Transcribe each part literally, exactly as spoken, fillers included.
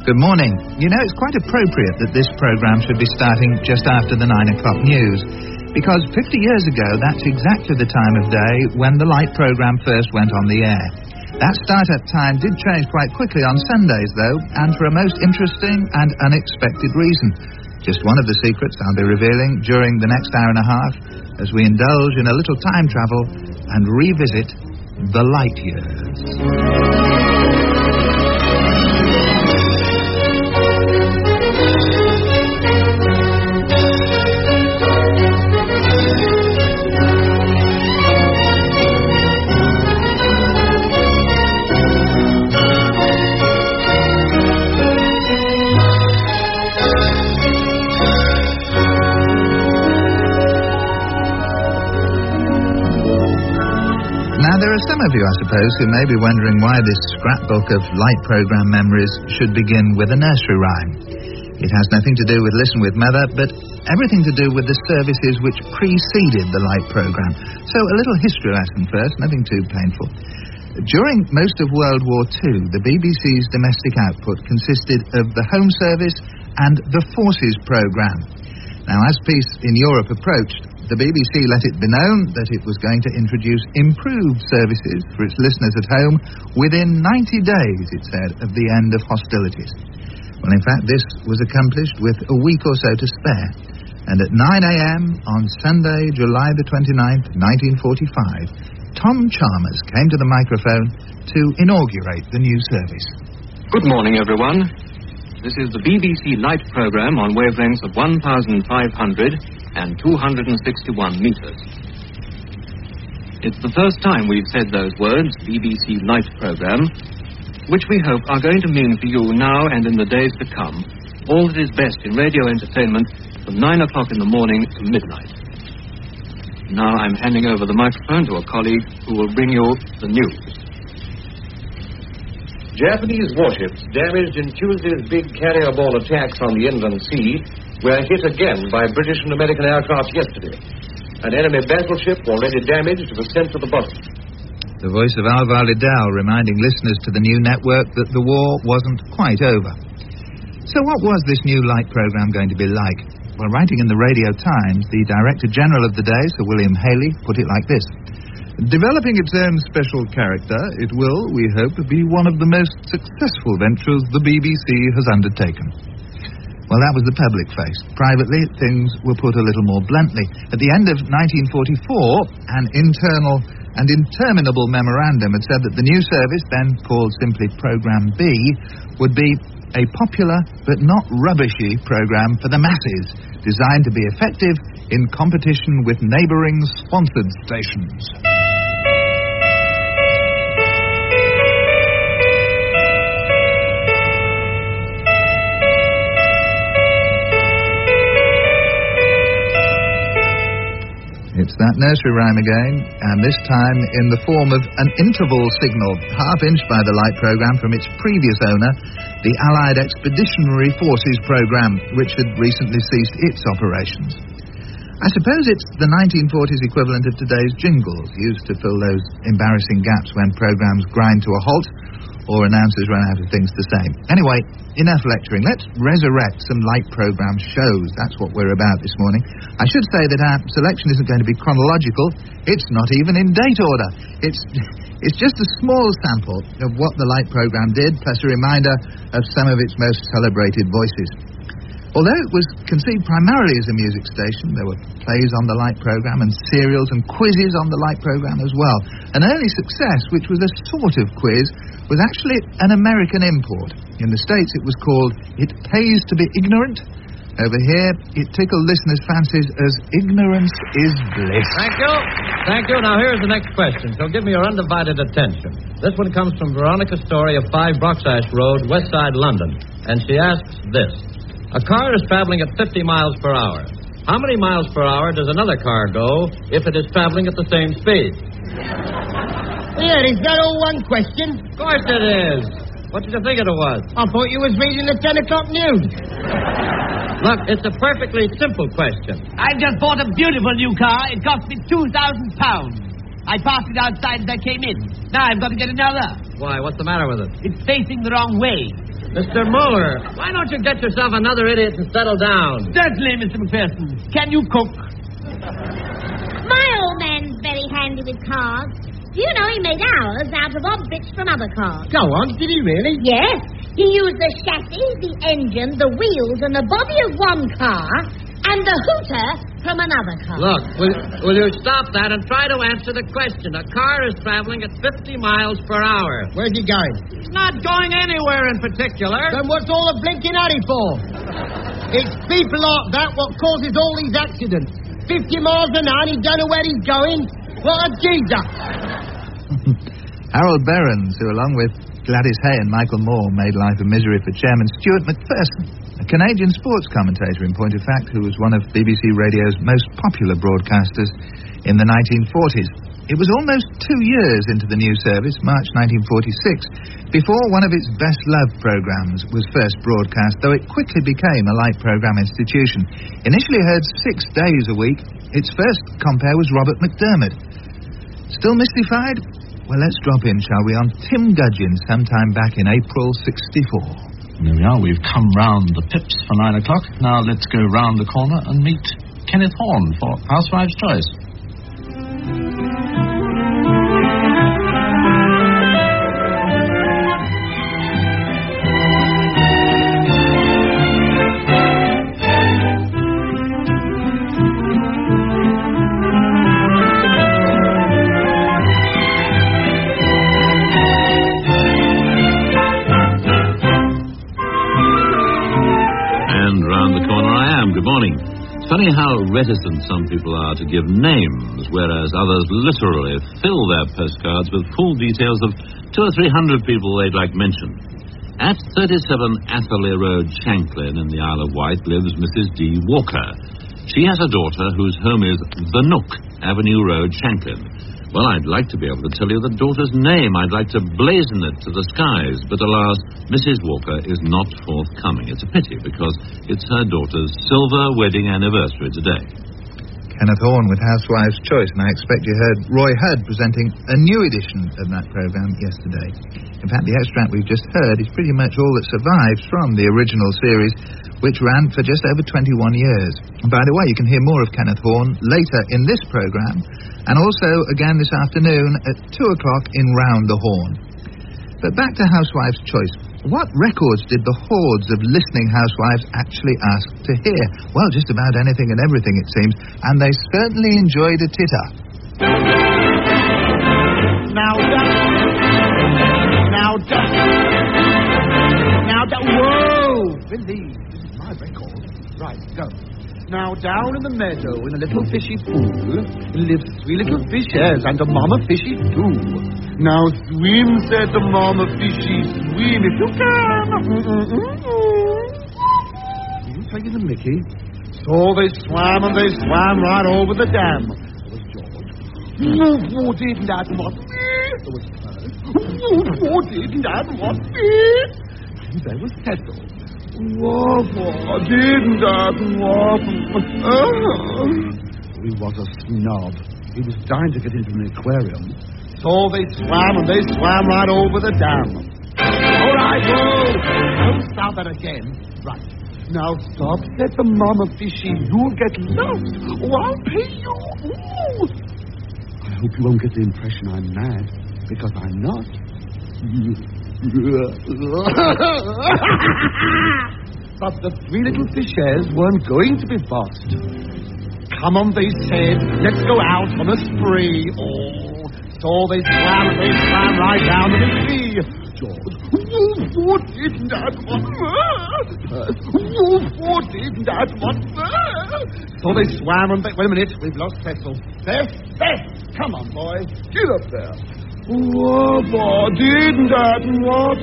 Good morning. You know, it's quite appropriate that this programme should be starting just after the nine o'clock news, because fifty years ago, that's exactly the time of day when the Light programme first went on the air. That start-up time did change quite quickly on Sundays, though, and for a most interesting and unexpected reason. Just one of the secrets I'll be revealing during the next hour and a half as we indulge in a little time travel and revisit the light years. There are some of you, I suppose, who may be wondering why this scrapbook of Light programme memories should begin with a nursery rhyme. It has nothing to do with Listen with Mother, but everything to do with the services which preceded the Light programme. So a little history lesson first, nothing too painful. During most of World War Two, the B B C's domestic output consisted of the Home Service and the Forces programme. Now, as peace in Europe approached, the B B C let it be known that it was going to introduce improved services for its listeners at home within ninety days, it said, of the end of hostilities. Well, in fact, this was accomplished with a week or so to spare. And at nine a.m. on Sunday, July the twenty-ninth, nineteen forty-five, Tom Chalmers came to the microphone to inaugurate the new service. Good morning, everyone. This is the B B C Light programme on wavelengths of one thousand five hundred and two hundred sixty-one metres. It's the first time we've said those words, B B C Light programme, which we hope are going to mean for you now and in the days to come all that is best in radio entertainment from nine o'clock in the morning to midnight. Now I'm handing over the microphone to a colleague who will bring you the news. Japanese warships damaged in Tuesday's big carrier ball attacks on the Inland Sea were hit again by British and American aircraft yesterday. An enemy battleship already damaged was sent to the bottom. The voice of Alvar Liddell reminding listeners to the new network that the war wasn't quite over. So what was this new Light programme going to be like? Well, writing in the Radio Times, the Director General of the day, Sir William Haley, put it like this. Developing its own special character, it will, we hope, be one of the most successful ventures the B B C has undertaken. Well, that was the public face. Privately, things were put a little more bluntly. At the end of nineteen forty-four, an internal and interminable memorandum had said that the new service, then called simply Programme B, would be a popular but not rubbishy programme for the masses, designed to be effective in competition with neighbouring sponsored stations. It's that nursery rhyme again, and this time in the form of an interval signal, half-inched by the Light programme from its previous owner, the Allied Expeditionary Forces programme, which had recently ceased its operations. I suppose it's the nineteen forties equivalent of today's jingles, used to fill those embarrassing gaps when programmes grind to a halt or announcers run out of things to say. Anyway, enough lecturing. Let's resurrect some Light programme shows. That's what we're about this morning. I should say that our selection isn't going to be chronological. It's not even in date order. It's it's just a small sample of what the Light programme did, plus a reminder of some of its most celebrated voices. Although it was conceived primarily as a music station, there were plays on the Light programme and serials and quizzes on the Light programme as well. An early success, which was a sort of quiz, was actually an American import. In the States it was called It Pays to Be Ignorant. Over here, it tickled listeners' fancies as Ignorance is Bliss. Thank you. Thank you. Now, here's the next question, so give me your undivided attention. This one comes from Veronica Story of five Broxash Road, West Side, London. And she asks this. A car is traveling at fifty miles per hour. How many miles per hour does another car go if it is traveling at the same speed? Yeah, is that all one question? Of course it is. What did you think it was? I thought you was reading the ten o'clock news. Look, it's a perfectly simple question. I just bought a beautiful new car. It cost me two thousand pounds. I parked it outside as I came in. Now I've got to get another. Why, what's the matter with it? It's facing the wrong way. Mister Muller, why don't you get yourself another idiot and settle down? Certainly, Mister McPherson. Can you cook? My old man's very handy with cars. Do you know he made ours out of odd bits from other cars? Go on, did he really? Yes. He used the chassis, the engine, the wheels, and the body of one car, and the hooter from another car. Look, will, will you stop that and try to answer the question? A car is traveling at fifty miles per hour. Where's he going? It's not going anywhere in particular. Then what's all the blinking hurry for? It's people like that what causes all these accidents. Fifty miles an hour and he don't know where he's going. What a geezer. Harold Behrens, who along with Gladys Hay and Michael Moore made life a misery for Chairman Stuart McPherson, a Canadian sports commentator in point of fact who was one of B B C Radio's most popular broadcasters in the nineteen forties. It was almost two years into the new service, March nineteen forty-six, before one of its best-loved programmes was first broadcast, though it quickly became a light programme institution. Initially heard six days a week, its first compere was Robert McDermott. Still mystified? Well, let's drop in, shall we, on Tim Gudgeon sometime back in April sixty-four. There we are. We've come round the pips for nine o'clock. Now let's go round the corner and meet Kenneth Horne for Housewife's Choice. Funny how reticent some people are to give names, whereas others literally fill their postcards with full details of two or three hundred people they'd like mentioned. At thirty-seven Atherley Road, Shanklin, in the Isle of Wight, lives Missus D. Walker. She has a daughter whose home is The Nook, Avenue Road, Shanklin. Well, I'd like to be able to tell you the daughter's name. I'd like to blazon it to the skies. But alas, Missus Walker is not forthcoming. It's a pity, because it's her daughter's silver wedding anniversary today. Kenneth Horne with Housewife's Choice, and I expect you heard Roy Hudd presenting a new edition of that programme yesterday. In fact, the extract we've just heard is pretty much all that survives from the original series, which ran for just over twenty-one years. And by the way, you can hear more of Kenneth Horne later in this programme, and also again this afternoon at two o'clock in Round the Horn. But back to Housewife's Choice. What records did the hordes of listening housewives actually ask to hear? Well, just about anything and everything, it seems, and they certainly enjoyed a titter. Now duck. Now duck. Now duck. Whoa! Believe. My record. Right, go. Now down in the meadow in a little fishy pool lives three little fishes and a mama fishy too. Now swim, said the mama fishy, swim if you can. Are you taking the mickey? So they swam and they swam right over the dam. There was George. Woof, woof, didn't that what me? There was Perth. Woof, woof, didn't that what me? And there was Cecil. Waffle, didn't that waffle? He was a snob. He was dying to get into an aquarium. So they swam and they swam right over the dam. All right, whoa! Don't stop that again. Right. Now stop, said the mama fishy. You'll get lost. Oh, I'll pay you. Ooh. I hope you won't get the impression I'm mad, because I'm not. But the three little fishes weren't going to be bossed. Come on, they said, let's go out on a spree. Oh, so they swam and they swam right down to the sea. George, woof, what didn't that want? Woof, what didn't that want? So they swam and they... Wait a minute, we've lost Cecil. Beth, Beth, come on, boy, get up there. Woof, didn't that want?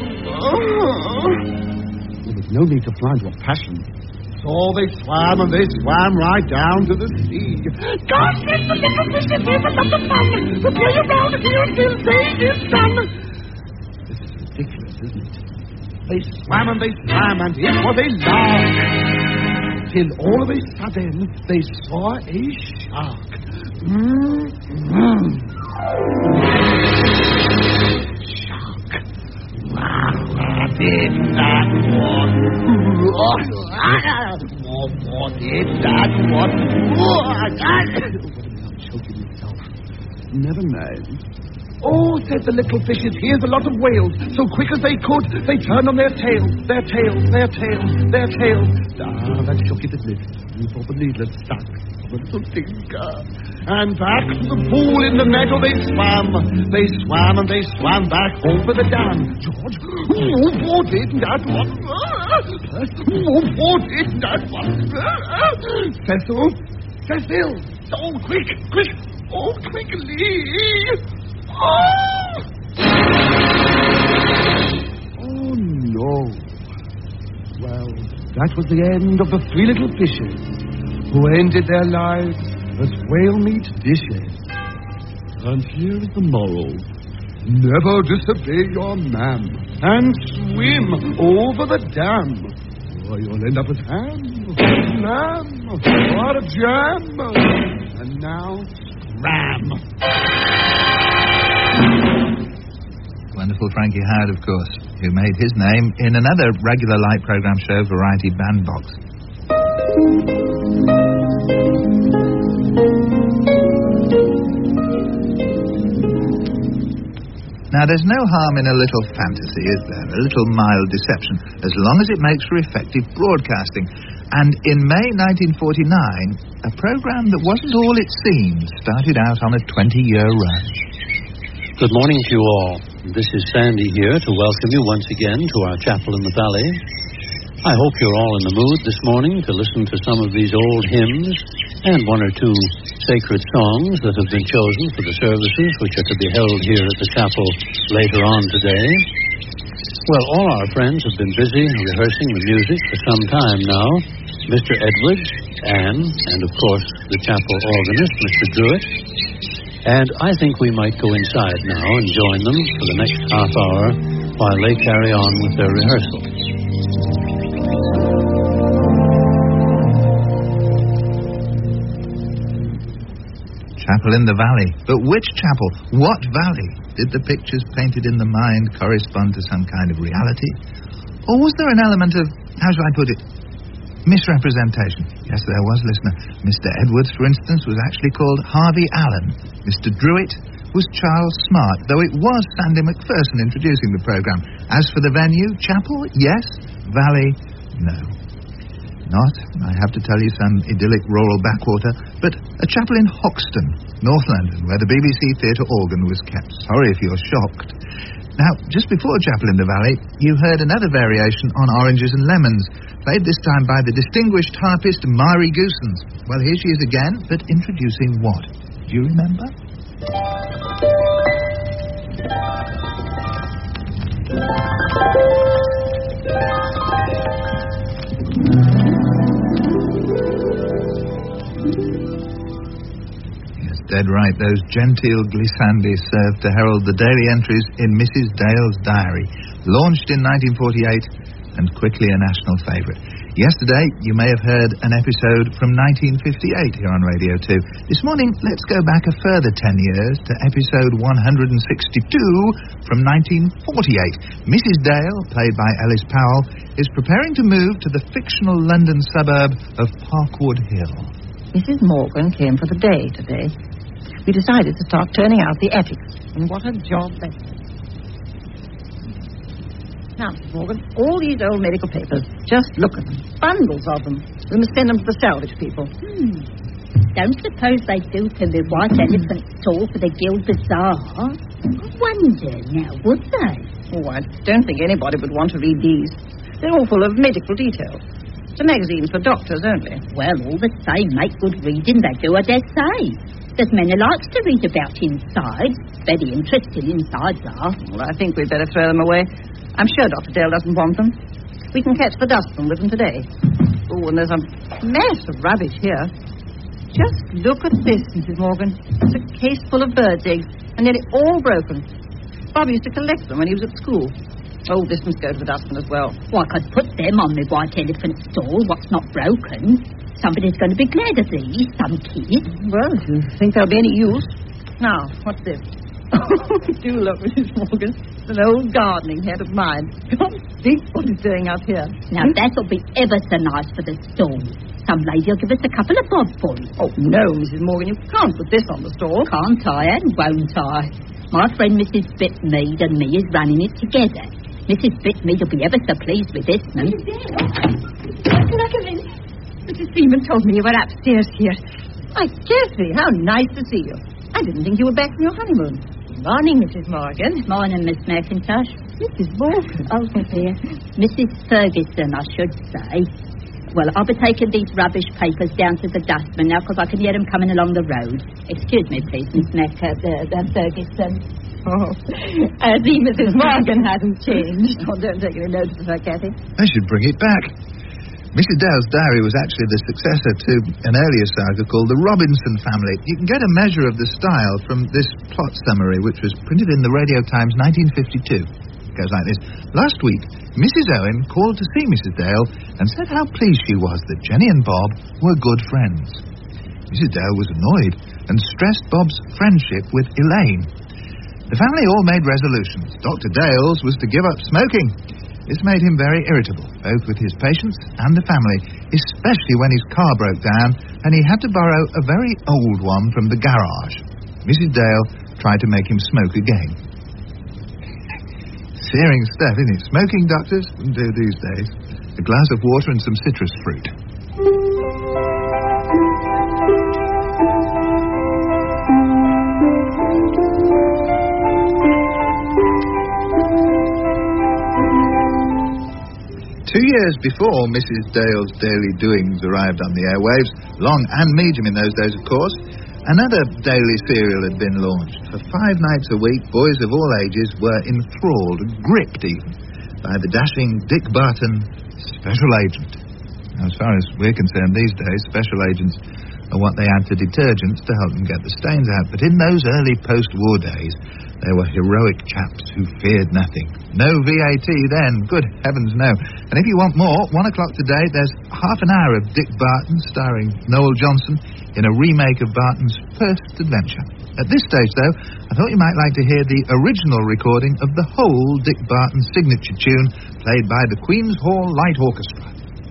There's no need to fly into a passion. So they swam and they swam right down to the sea. God bless the little fishes here for some fun. To play around here until day is done. This is ridiculous, isn't it? They swam and they swam and it was a laugh. Till all of a sudden they saw a shark. Mm-hmm. Shark. did that one? What, what did that one? I'm choking myself. Never mind. Oh, said the little fishes, here's a lot of whales. So quick as they could, they turned on their tails, their tails, their tails, their tails. Ah, that shook it, didn't it? You thought the needless stuck of the little tinker. And back to the pool in the meadow they swam. They swam and they swam back over the dam. George, oh, what did that one? Oh, what did that one? Cecil, Cecil, oh, quick, quick, oh, quickly. Oh! Oh, no. Well, that was the end of the three little fishes who ended their lives as whale meat dishes. And here is the moral. Never disobey your mam and swim over the dam, or you'll end up as ham, lamb, or a jam. And now, ram. Wonderful Frankie Howard, of course, who made his name in another regular light program show, Variety Bandbox. Now, there's no harm in a little fantasy, is there? A little mild deception, as long as it makes for effective broadcasting. And in May nineteen forty-nine, a program that wasn't all it seemed started out on a twenty-year run. Good morning to you all. This is Sandy here to welcome you once again to our chapel in the valley. I hope you're all in the mood this morning to listen to some of these old hymns and one or two sacred songs that have been chosen for the services which are to be held here at the chapel later on today. Well, all our friends have been busy rehearsing the music for some time now. Mister Edwards, Anne, and of course the chapel organist, Mister Druitt. And I think we might go inside now and join them for the next half hour while they carry on with their rehearsal. Chapel in the valley. But which chapel? What valley? Did the pictures painted in the mind correspond to some kind of reality? Or was there an element of, how shall I put it, misrepresentation? Yes, there was, listener. Mister Edwards, for instance, was actually called Harvey Allen. Mister Druitt was Charles Smart, though it was Sandy McPherson introducing the program. As for the venue, chapel, yes. Valley, no. Not, I have to tell you, some idyllic rural backwater, but a chapel in Hoxton, North London, where the B B C theatre organ was kept. Sorry if you're shocked. Now, just before Chapel in the Valley, you heard another variation on Oranges and Lemons, played this time by the distinguished harpist Mari Goosens. Well, here she is again, but introducing what? Do you remember? Dead right, those genteel glissandi served to herald the daily entries in Missus Dale's diary, launched in nineteen forty-eight and quickly a national favourite. Yesterday, you may have heard an episode from nineteen fifty-eight here on Radio two. This morning, let's go back a further ten years to episode one hundred sixty-two from nineteen forty-eight. Missus Dale, played by Ellis Powell, is preparing to move to the fictional London suburb of Parkwood Hill. Missus Morgan came for the day today. We decided to start turning out the ethics, and what a job that is. Now, Missus Morgan, all these old medical papers, just look at them. Bundles of them. We must send them to the salvage people. Hmm. Don't suppose they do to the White Elephant Stall for the Guild Bazaar? I wonder now, would they? Oh, I don't think anybody would want to read these. They're all full of medical details. It's a magazine for doctors only. Well, all the same, make good reading, they do, I dare say. There's men who likes to read about inside. Very interesting insides are. Well, I think we'd better throw them away. I'm sure Doctor Dale doesn't want them. We can catch the dustman with them today. Oh, and there's a mess of rubbish here. Just look at this, Missus Morgan. It's a case full of birds' eggs, and nearly all broken. Bob used to collect them when he was at school. Oh, this must go to the dustman as well. Well, I could put them on the White Elephant Stall, what's not broken. Somebody's going to be glad of these, some kid. Well, if you think they'll be any use. Now, what's this? Oh, do look, Missus Morgan. It's an old gardening head of mine. Can't think what it's doing out here. Now, that'll be ever so nice for the stall. Some lady will give us a couple of bobfuls. Oh, no, Missus Morgan, you can't put this on the stall. Can't I and won't I? My friend Missus Bitmead and me is running it together. Missus Bitmead will be ever so pleased with this, man. Can I come in? Missus Seaman told me you were upstairs here. Why, Jessie, how nice to see you. I didn't think you were back from your honeymoon. Morning, Missus Morgan. Morning, Miss McIntosh. Missus Morgan? Oh, dear. Missus Ferguson, I should say. Well, I'll be taking these rubbish papers down to the dustman now because I can hear them coming along the road. Excuse me, please, Miss Mac, uh, uh, uh, Ferguson. Oh, I see Missus Morgan hasn't changed. Oh, don't take any notice of her, Kathy. I should bring it back. Missus Dale's diary was actually the successor to an earlier saga called The Robinson Family. You can get a measure of the style from this plot summary, which was printed in the Radio Times nineteen fifty-two. It goes like this. Last week, Missus Owen called to see Missus Dale and said how pleased she was that Jenny and Bob were good friends. Missus Dale was annoyed and stressed Bob's friendship with Elaine. The family all made resolutions. Doctor Dale's was to give up smoking. This made him very irritable, both with his patients and the family, especially when his car broke down and he had to borrow a very old one from the garage. Missus Dale tried to make him smoke again. Searing stuff, isn't it? Smoking, doctors? Wouldn't do these days. A glass of water and some citrus fruit. Two years before Missus Dale's daily doings arrived on the airwaves, long and medium in those days, of course, another daily serial had been launched. For five nights a week, boys of all ages were enthralled, gripped even, by the dashing Dick Barton Special Agent. Now, as far as we're concerned these days, special agents are what they add to detergents to help them get the stains out. But in those early post-war days, they were heroic chaps who feared nothing. No V A T then, good heavens no. And if you want more, one o'clock today, there's half an hour of Dick Barton starring Noel Johnson in a remake of Barton's first adventure. At this stage, though, I thought you might like to hear the original recording of the whole Dick Barton signature tune played by the Queen's Hall Light Orchestra.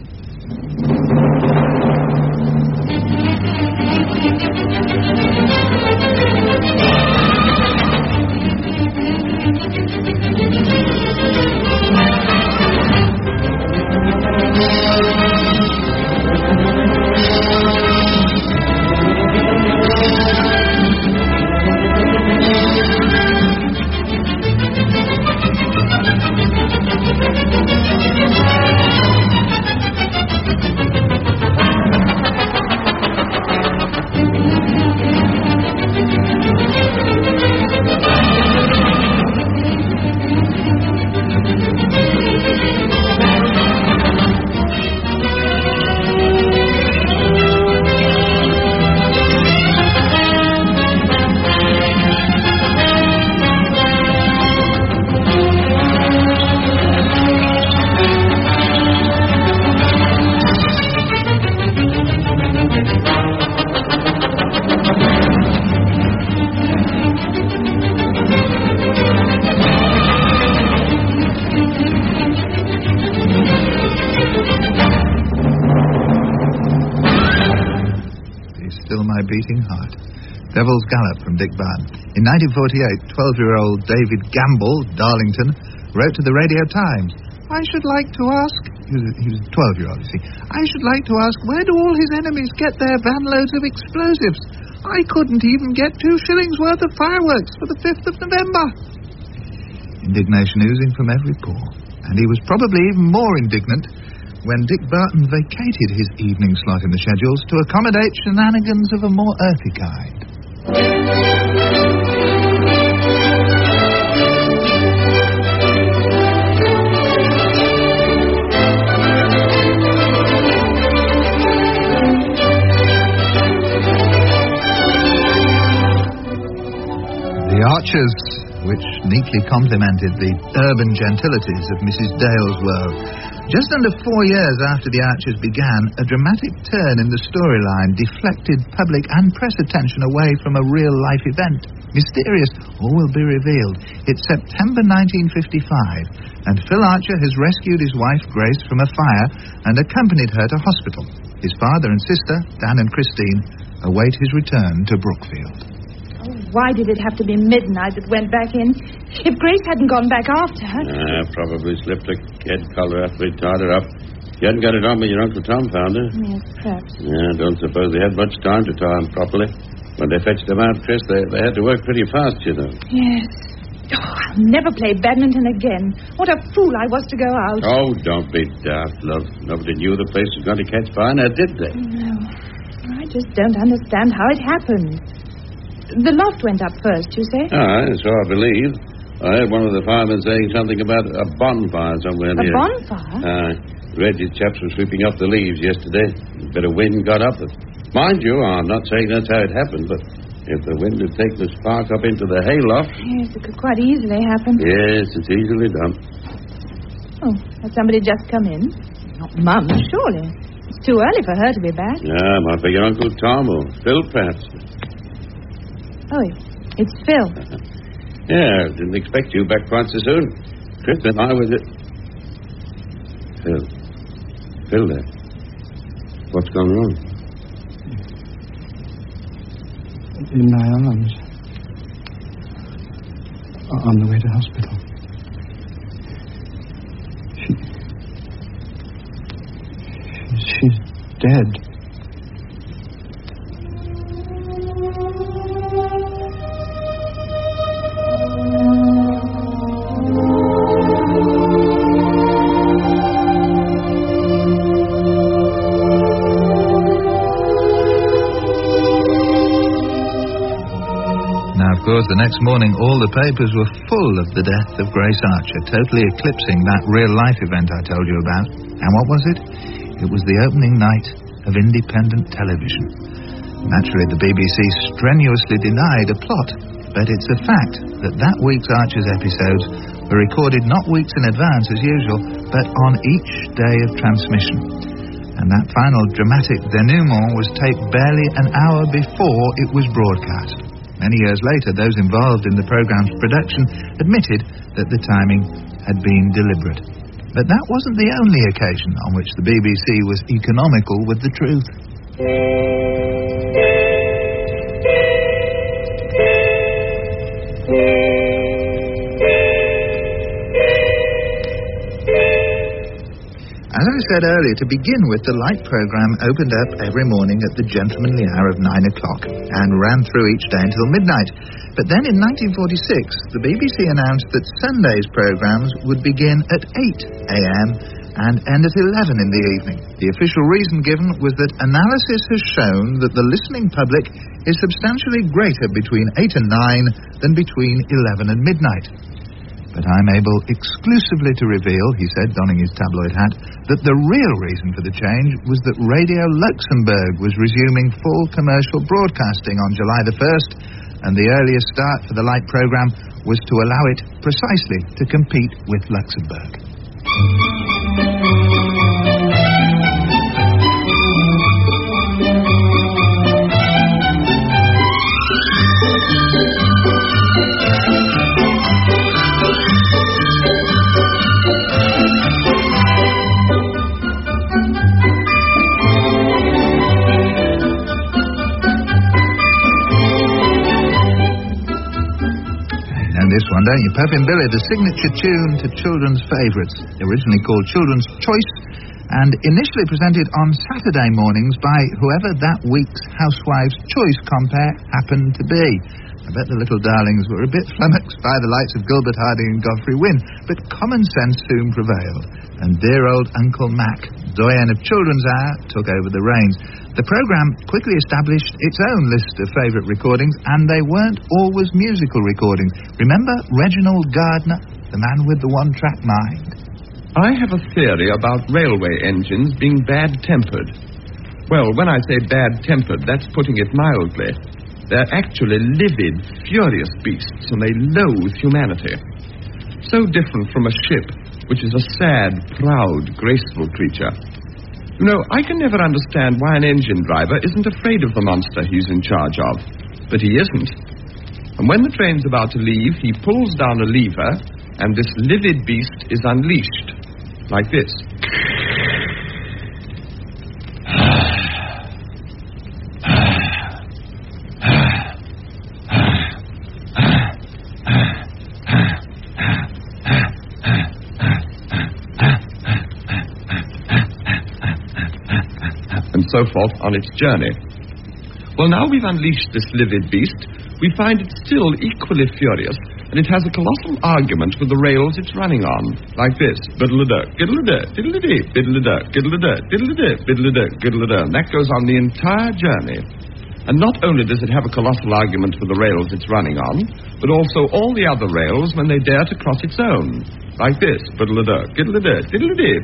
Beating heart. Devil's Gallop from Dick Barton. In nineteen forty-eight, twelve-year-old David Gamble, Darlington, wrote to the Radio Times, I should like to ask... He was a, he was a twelve-year-old, you see. I should like to ask, where do all his enemies get their van loads of explosives? I couldn't even get two shillings worth of fireworks for the fifth of November. Indignation oozing from every pore. And he was probably even more indignant when Dick Barton vacated his evening slot in the schedules to accommodate shenanigans of a more earthy kind. The Archers, which neatly complemented the urban gentilities of Missus Dale's world. Just under four years after the Archers began, a dramatic turn in the storyline deflected public and press attention away from a real-life event. Mysterious, all will be revealed. It's September nineteen fifty-five, and Phil Archer has rescued his wife, Grace, from a fire and accompanied her to hospital. His father and sister, Dan and Christine, await his return to Brookfield. Oh, why did it have to be midnight that went back in? If Grace hadn't gone back after her... Ah, probably slipped a head collar after we tied her up. You hadn't got it on when your Uncle Tom found her. Yes, perhaps. Yeah, don't suppose they had much time to tie him properly. When they fetched him out, Chris, they, they had to work pretty fast, you know. Yes. Oh, I'll never play badminton again. What a fool I was to go out. Oh, don't be daft, love. Nobody knew the place was going to catch fire, now did they? No. I just don't understand how it happened. The loft went up first, you say? Ah, so I believe. I heard one of the firemen saying something about a bonfire somewhere A near. bonfire? Ah, Reggie's chaps were sweeping up the leaves yesterday. A bit of wind got up. Mind you, I'm not saying that's how it happened, but if the wind had taken the spark up into the hayloft... Yes, it could quite easily happen. Yes, it's easily done. Oh, has somebody just come in? Not Mum, surely. It's too early for her to be back. Yeah, might be your Uncle Tom or Phil, perhaps. Oh, it's Phil. Yeah, didn't expect you back quite so soon. Chris and I was... Phil. Phil there. What's gone wrong? In my arms. On the way to hospital. She... She's dead. Of course, the next morning, all the papers were full of the death of Grace Archer, totally eclipsing that real-life event I told you about. And what was it? It was the opening night of independent television. Naturally, the B B C strenuously denied a plot, but it's a fact that that week's Archer's episodes were recorded not weeks in advance as usual, but on each day of transmission. And that final dramatic denouement was taped barely an hour before it was broadcast. Many years later, those involved in the programme's production admitted that the timing had been deliberate. But that wasn't the only occasion on which the B B C was economical with the truth. As I said earlier, to begin with, the Light programme opened up every morning at the gentlemanly hour of nine o'clock and ran through each day until midnight. But then in nineteen forty-six, the B B C announced that Sunday's programmes would begin at eight a.m. and end at eleven in the evening. The official reason given was that analysis has shown that the listening public is substantially greater between eight and nine than between eleven and midnight. But I'm able exclusively to reveal, he said, donning his tabloid hat, that the real reason for the change was that Radio Luxembourg was resuming full commercial broadcasting on July the first, and the earliest start for the Light programme was to allow it precisely to compete with Luxembourg. This one, don't you? Puffin' Billy, the signature tune to children's favourites, originally called Children's Choice, and initially presented on Saturday mornings by whoever that week's Housewives' Choice compare happened to be. I bet the little darlings were a bit flummoxed by the likes of Gilbert Harding and Godfrey Wynne, but common sense soon prevailed, and dear old Uncle Mac, doyen of Children's Hour, took over the reins. The programme quickly established its own list of favourite recordings, and they weren't always musical recordings. Remember Reginald Gardner, the man with the one-track mind? I have a theory about railway engines being bad-tempered. Well, when I say bad-tempered, that's putting it mildly. They're actually livid, furious beasts, and they loathe humanity. So different from a ship, which is a sad, proud, graceful creature. You know, I can never understand why an engine driver isn't afraid of the monster he's in charge of. But he isn't. And when the train's about to leave, he pulls down a lever, and this livid beast is unleashed. Like this. And so forth on its journey. Well, now we've unleashed this livid beast, we find it still equally furious, and it has a colossal argument with the rails it's running on, like this. Biddle-a-duck, diddle-a-duck, diddle-a-dee, biddle-a-duck, diddle-a-duck, diddle-a-duck, biddle-a-duck, diddle-a-duck. And that goes on the entire journey. And not only does it have a colossal argument with the rails it's running on, but also all the other rails when they dare to cross its own. Like this. Biddle-a-duck, diddle-a-duck, diddle-a-dee,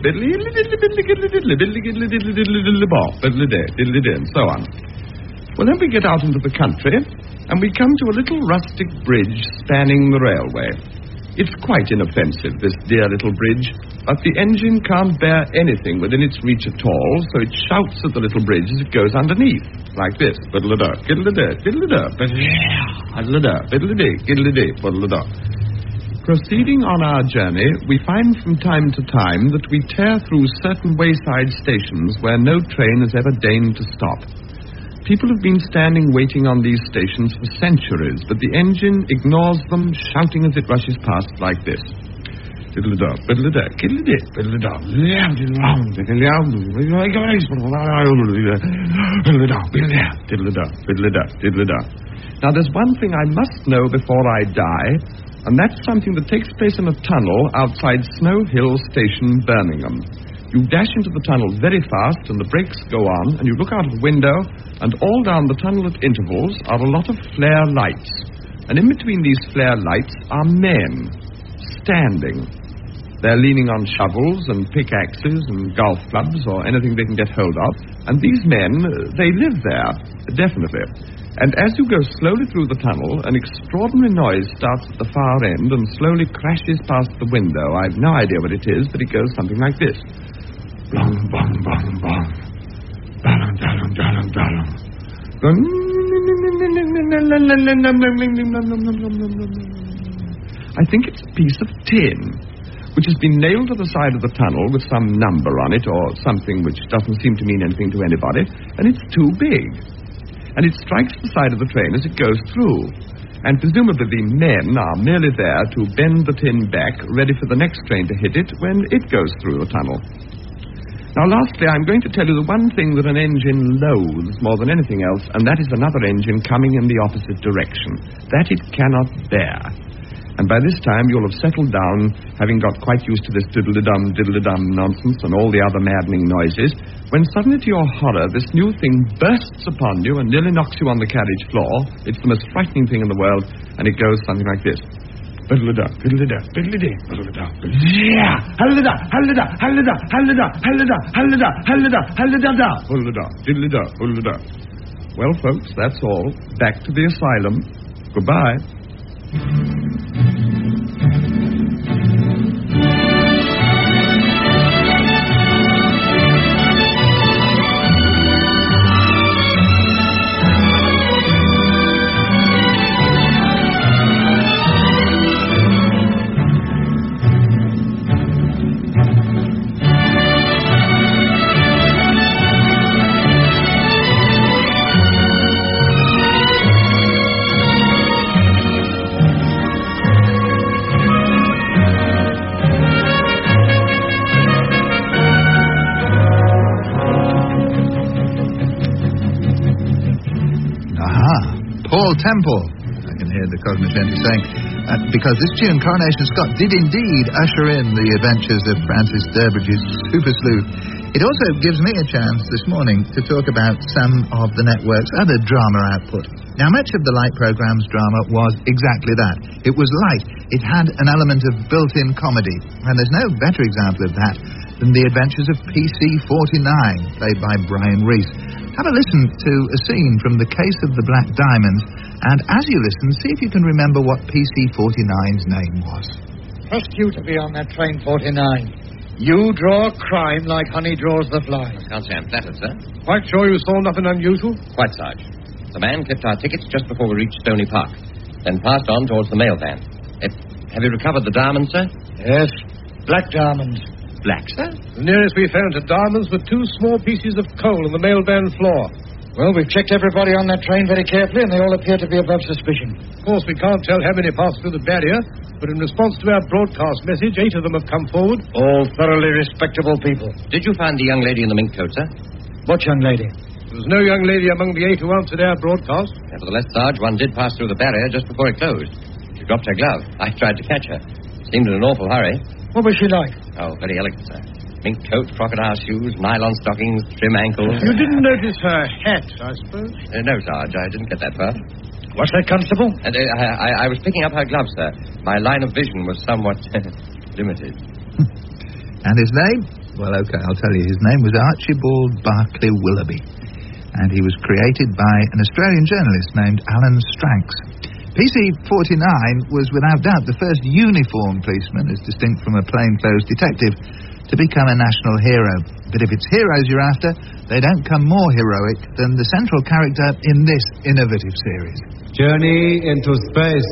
biddle-a-diddle-a-diddle-a-diddle-a-diddle-a-bop, biddle-a-dee, diddle-a-dee, and so on. Well, then we get out into the country, and we come to a little rustic bridge spanning the railway. It's quite inoffensive, this dear little bridge, but the engine can't bear anything within its reach at all, so it shouts at the little bridge as it goes underneath, like this. Biddle-a-duck, diddle-a-duck, diddle-a-duck, biddle-a-duck, diddle-a-dee, diddle-a-dee, biddle-a-duck. Proceeding on our journey, we find from time to time that we tear through certain wayside stations where no train has ever deigned to stop. People have been standing waiting on these stations for centuries, but the engine ignores them, shouting as it rushes past like this. Diddle-a-duck, biddle-a-duck, diddle-a-dee, biddle-a-duck, diddle-a-duck, diddle-a-duck, diddle-a-duck. Now, there's one thing I must know before I die, and that's something that takes place in a tunnel outside Snow Hill Station, Birmingham. You dash into the tunnel very fast, and the brakes go on, and you look out of the window, and all down the tunnel at intervals are a lot of flare lights. And in between these flare lights are men, standing. They're leaning on shovels and pickaxes and golf clubs or anything they can get hold of. And these men, they live there, definitely. And as you go slowly through the tunnel, an extraordinary noise starts at the far end and slowly crashes past the window. I've no idea what it is, but it goes something like this. Blum, bum, bum, bum. Ballum, ballum, ballum, ballum. I think it's a piece of tin, which has been nailed to the side of the tunnel with some number on it or something which doesn't seem to mean anything to anybody, and it's too big. And it strikes the side of the train as it goes through. And presumably the men are merely there to bend the tin back, ready for the next train to hit it when it goes through the tunnel. Now, lastly, I'm going to tell you the one thing that an engine loathes more than anything else, and that is another engine coming in the opposite direction. That it cannot bear. And by this time, you'll have settled down, having got quite used to this diddle-a-dum, diddle-a-dum nonsense and all the other maddening noises, when suddenly, to your horror, this new thing bursts upon you and nearly knocks you on the carriage floor. It's the most frightening thing in the world, and it goes something like this. Biddle-a-duck, biddle-a-duck, biddle-a-dee, biddle-a-duck, yeah, hallada, hallada, hallada, hallada, hallada, hallada, hallada, hallada, hallada, diddle-a-duck, hallada. Well, folks, that's all. Back to the asylum. Goodbye. Temple, I can hear the cognoscenti saying, uh, because this tune, Coronation Scott, did indeed usher in the adventures of Francis Durbridge's Super Sleuth. It also gives me a chance this morning to talk about some of the network's other drama output. Now, much of the Light programme's drama was exactly that. It was light. It had an element of built-in comedy, and there's no better example of that than the adventures of P C forty-nine, played by Brian Reese. Have a listen to a scene from The Case of the Black Diamonds, and as you listen, see if you can remember what P C forty-nine's name was. trust you to be on that train forty-nine. You draw crime like honey draws the fly. I can't say I'm flattered, sir. Quite sure you saw nothing unusual? Quite, Sarge. The man clipped our tickets just before we reached Stony Park, then passed on towards the mail van. Uh, have you recovered the diamonds, sir? Yes, black diamonds. Black, sir? The nearest we found to diamonds were two small pieces of coal on the mail van floor. Well, we've checked everybody on that train very carefully, and they all appear to be above suspicion. Of course, we can't tell how many passed through the barrier, but in response to our broadcast message, eight of them have come forward, all thoroughly respectable people. Did you find the young lady in the mink coat, sir? What young lady? There was no young lady among the eight who answered our broadcast. Nevertheless, Sarge, one did pass through the barrier just before it closed. She dropped her glove. I tried to catch her. Seemed in an awful hurry. What was she like? Oh, very elegant, sir. Mink coat, crocodile shoes, nylon stockings, trim ankles. You didn't notice her hat, I suppose? Uh, no, Sarge, I didn't get that far. What's that, Constable? And, uh, I, I was picking up her gloves, sir. My line of vision was somewhat limited. And his name? Well, okay, I'll tell you. His name was Archibald Barclay Willoughby. And he was created by an Australian journalist named Alan Stranks. P C forty-nine was without doubt the first uniformed policeman, as distinct from a plainclothes detective, to become a national hero. But if it's heroes you're after, they don't come more heroic than the central character in this innovative series. Journey into space.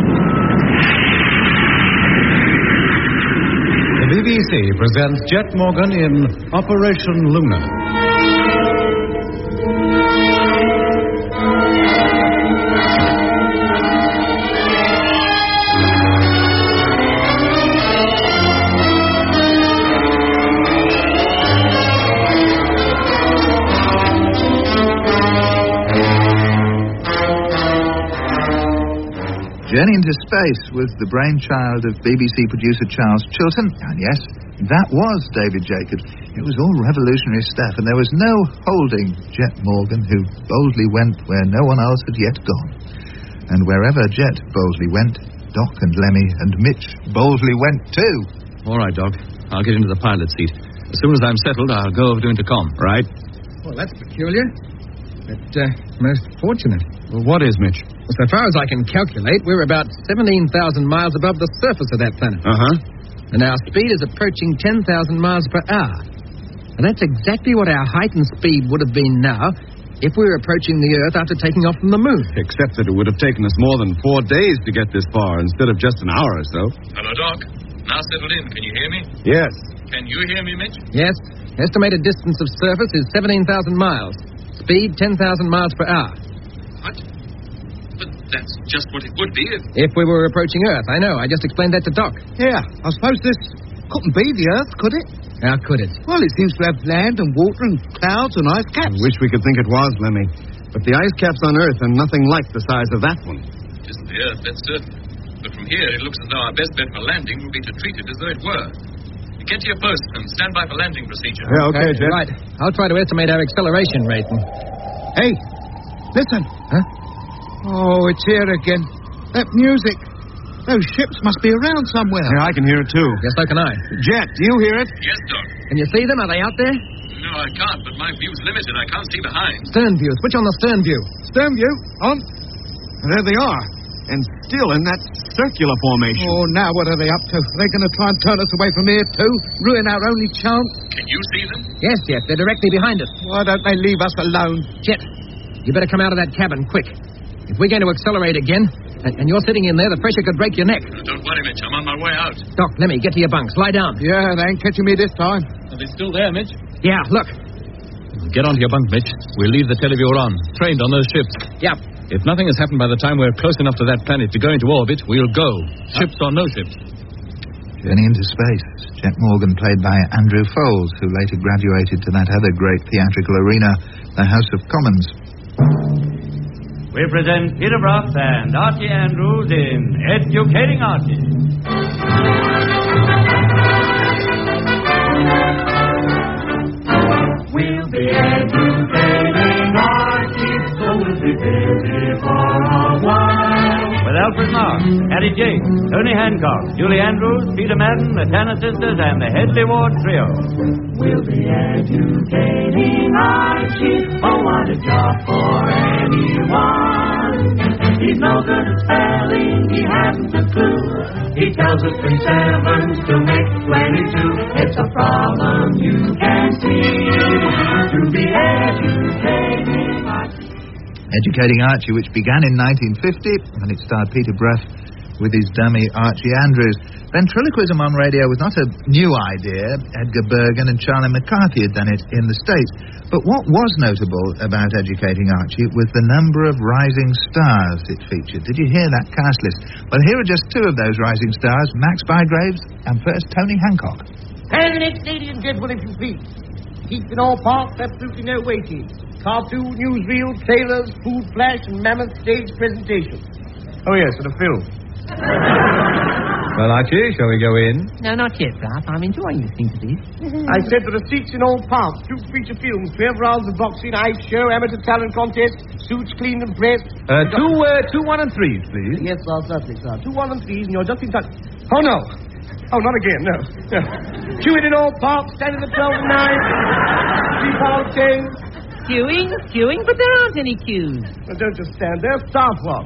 The B B C presents Jet Morgan in Operation Luna. Journey into Space was the brainchild of B B C producer Charles Chilton, and yes, that was David Jacobs. It was all revolutionary stuff, and there was no holding Jet Morgan, who boldly went where no one else had yet gone. And wherever Jet boldly went, Doc and Lemmy and Mitch boldly went too. All right, Doc. I'll get into the pilot seat. As soon as I'm settled, I'll go over to intercom. Right? Well, that's peculiar. But uh, most fortunate. Well, what is, Mitch? Well, so far as I can calculate, we're about seventeen thousand miles above the surface of that planet. Uh-huh. And our speed is approaching ten thousand miles per hour. And that's exactly what our height and speed would have been now if we were approaching the Earth after taking off from the moon. Except that it would have taken us more than four days to get this far instead of just an hour or so. Hello, Doc. Now settled in. Can you hear me? Yes. Can you hear me, Mitch? Yes. Estimated distance of surface is seventeen thousand miles. Speed ten thousand miles per hour. What? But that's just what it would be if... If we were approaching Earth. I know. I just explained that to Doc. Yeah, I suppose this couldn't be the Earth, could it? How could it? Well, it seems to have land and water and clouds and ice caps. I wish we could think it was, Lemmy. But the ice caps on Earth are nothing like the size of that one. It isn't the Earth, that's certain. But from here, it looks as though our best bet for landing will be to treat it as though it were. Get to your post and stand by for landing procedure. Yeah, okay, Jet. Right. I'll try to estimate our acceleration rate. And... Hey, listen. Huh? Oh, it's here again. That music. Those ships must be around somewhere. Yeah, I can hear it too. Yes, so can I. Jet, do you hear it? Yes, Doc. Can you see them? Are they out there? No, I can't, but my view's limited. I can't see behind. Stern view. Switch on the stern view. Stern view. On. There they are. And still in that circular formation. Oh, now what are they up to? Are they going to try and turn us away from here, too? Ruin our only chance? Can you see them? Yes, yes. They're directly behind us. Why don't they leave us alone? Jet, you better come out of that cabin, quick. If we're going to accelerate again, and, and you're sitting in there, the pressure could break your neck. Uh, don't worry, Mitch. I'm on my way out. Doc, let me get to your bunks. Lie down. Yeah, they ain't catching me this time. Are they still there, Mitch? Yeah, look. Get onto your bunk, Mitch. We'll leave the televiewer on. Trained on those ships. Yeah. If nothing has happened by the time we're close enough to that planet to go into orbit, we'll go. Ships or no ships. Journey into Space. Jet Morgan, played by Andrew Foles, who later graduated to that other great theatrical arena, the House of Commons. We present Peter Brough and Archie Andrews in Educating Archie. We'll be educating Archie, so we'll be busy for a while. With Alfred Marks, Hattie James, Tony Hancock, Julie Andrews, Peter Madden, the Tanner Sisters, and the Headley Ward Trio. We'll be educating Archie. Oh, what a job for anyone. He's no good at spelling, he hasn't a clue. He tells us three sevens to make twenty-two. It's a problem you can see. To be educating Archie. Educating Archie, which began in nineteen fifty, and it starred Peter Bruff with his dummy Archie Andrews. Ventriloquism on radio was not a new idea. Edgar Bergen and Charlie McCarthy had done it in the States. But what was notable about Educating Archie was the number of rising stars it featured. Did you hear that cast list? Well, here are just two of those rising stars, Max Bygraves and first Tony Hancock. And the next lady and gentlemen, if you please. Keep in all parts, absolutely no waiting. Cartoon, newsreel, trailers, food flash, and mammoth stage presentation. Oh, yes, and a film. Well, Archie, shall we go in? No, not yet, Ralph. I'm enjoying listening to this. I said there are seats in all parts, two feature films, twelve rounds of boxing, ice show, amateur talent contest, suits cleaned and pressed. Uh, two, uh, two, one, and threes, please. Yes, sir, certainly, sir. Two, one, and threes, and you're just in touch. Oh, no. Oh, not again, no. no. Cue it in all parts, stand in the twelve and nine. Three power ten. Queuing, queuing, but there aren't any queues. Well, don't just stand there, staff walk.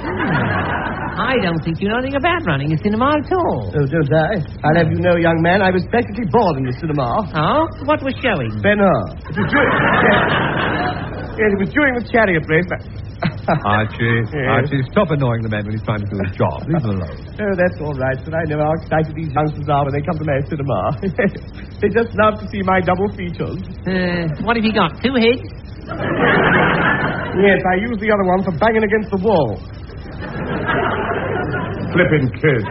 I don't think you know anything about running a cinema at all. Oh, don't I? I'll have you know, young man, I was practically born in the cinema. Oh? What was showing? Ben-Hur. It was during... yes, it was during the chariot race. Archie, Yes. Archie, stop annoying the man when he's trying to do his job. Leave him alone. Oh, that's all right, sir. I know how excited these youngsters are when they come to my cinema. They just love to see my double features. Uh, what have you got? Two heads? Yes, I use the other one for banging against the wall. Flippin' kid.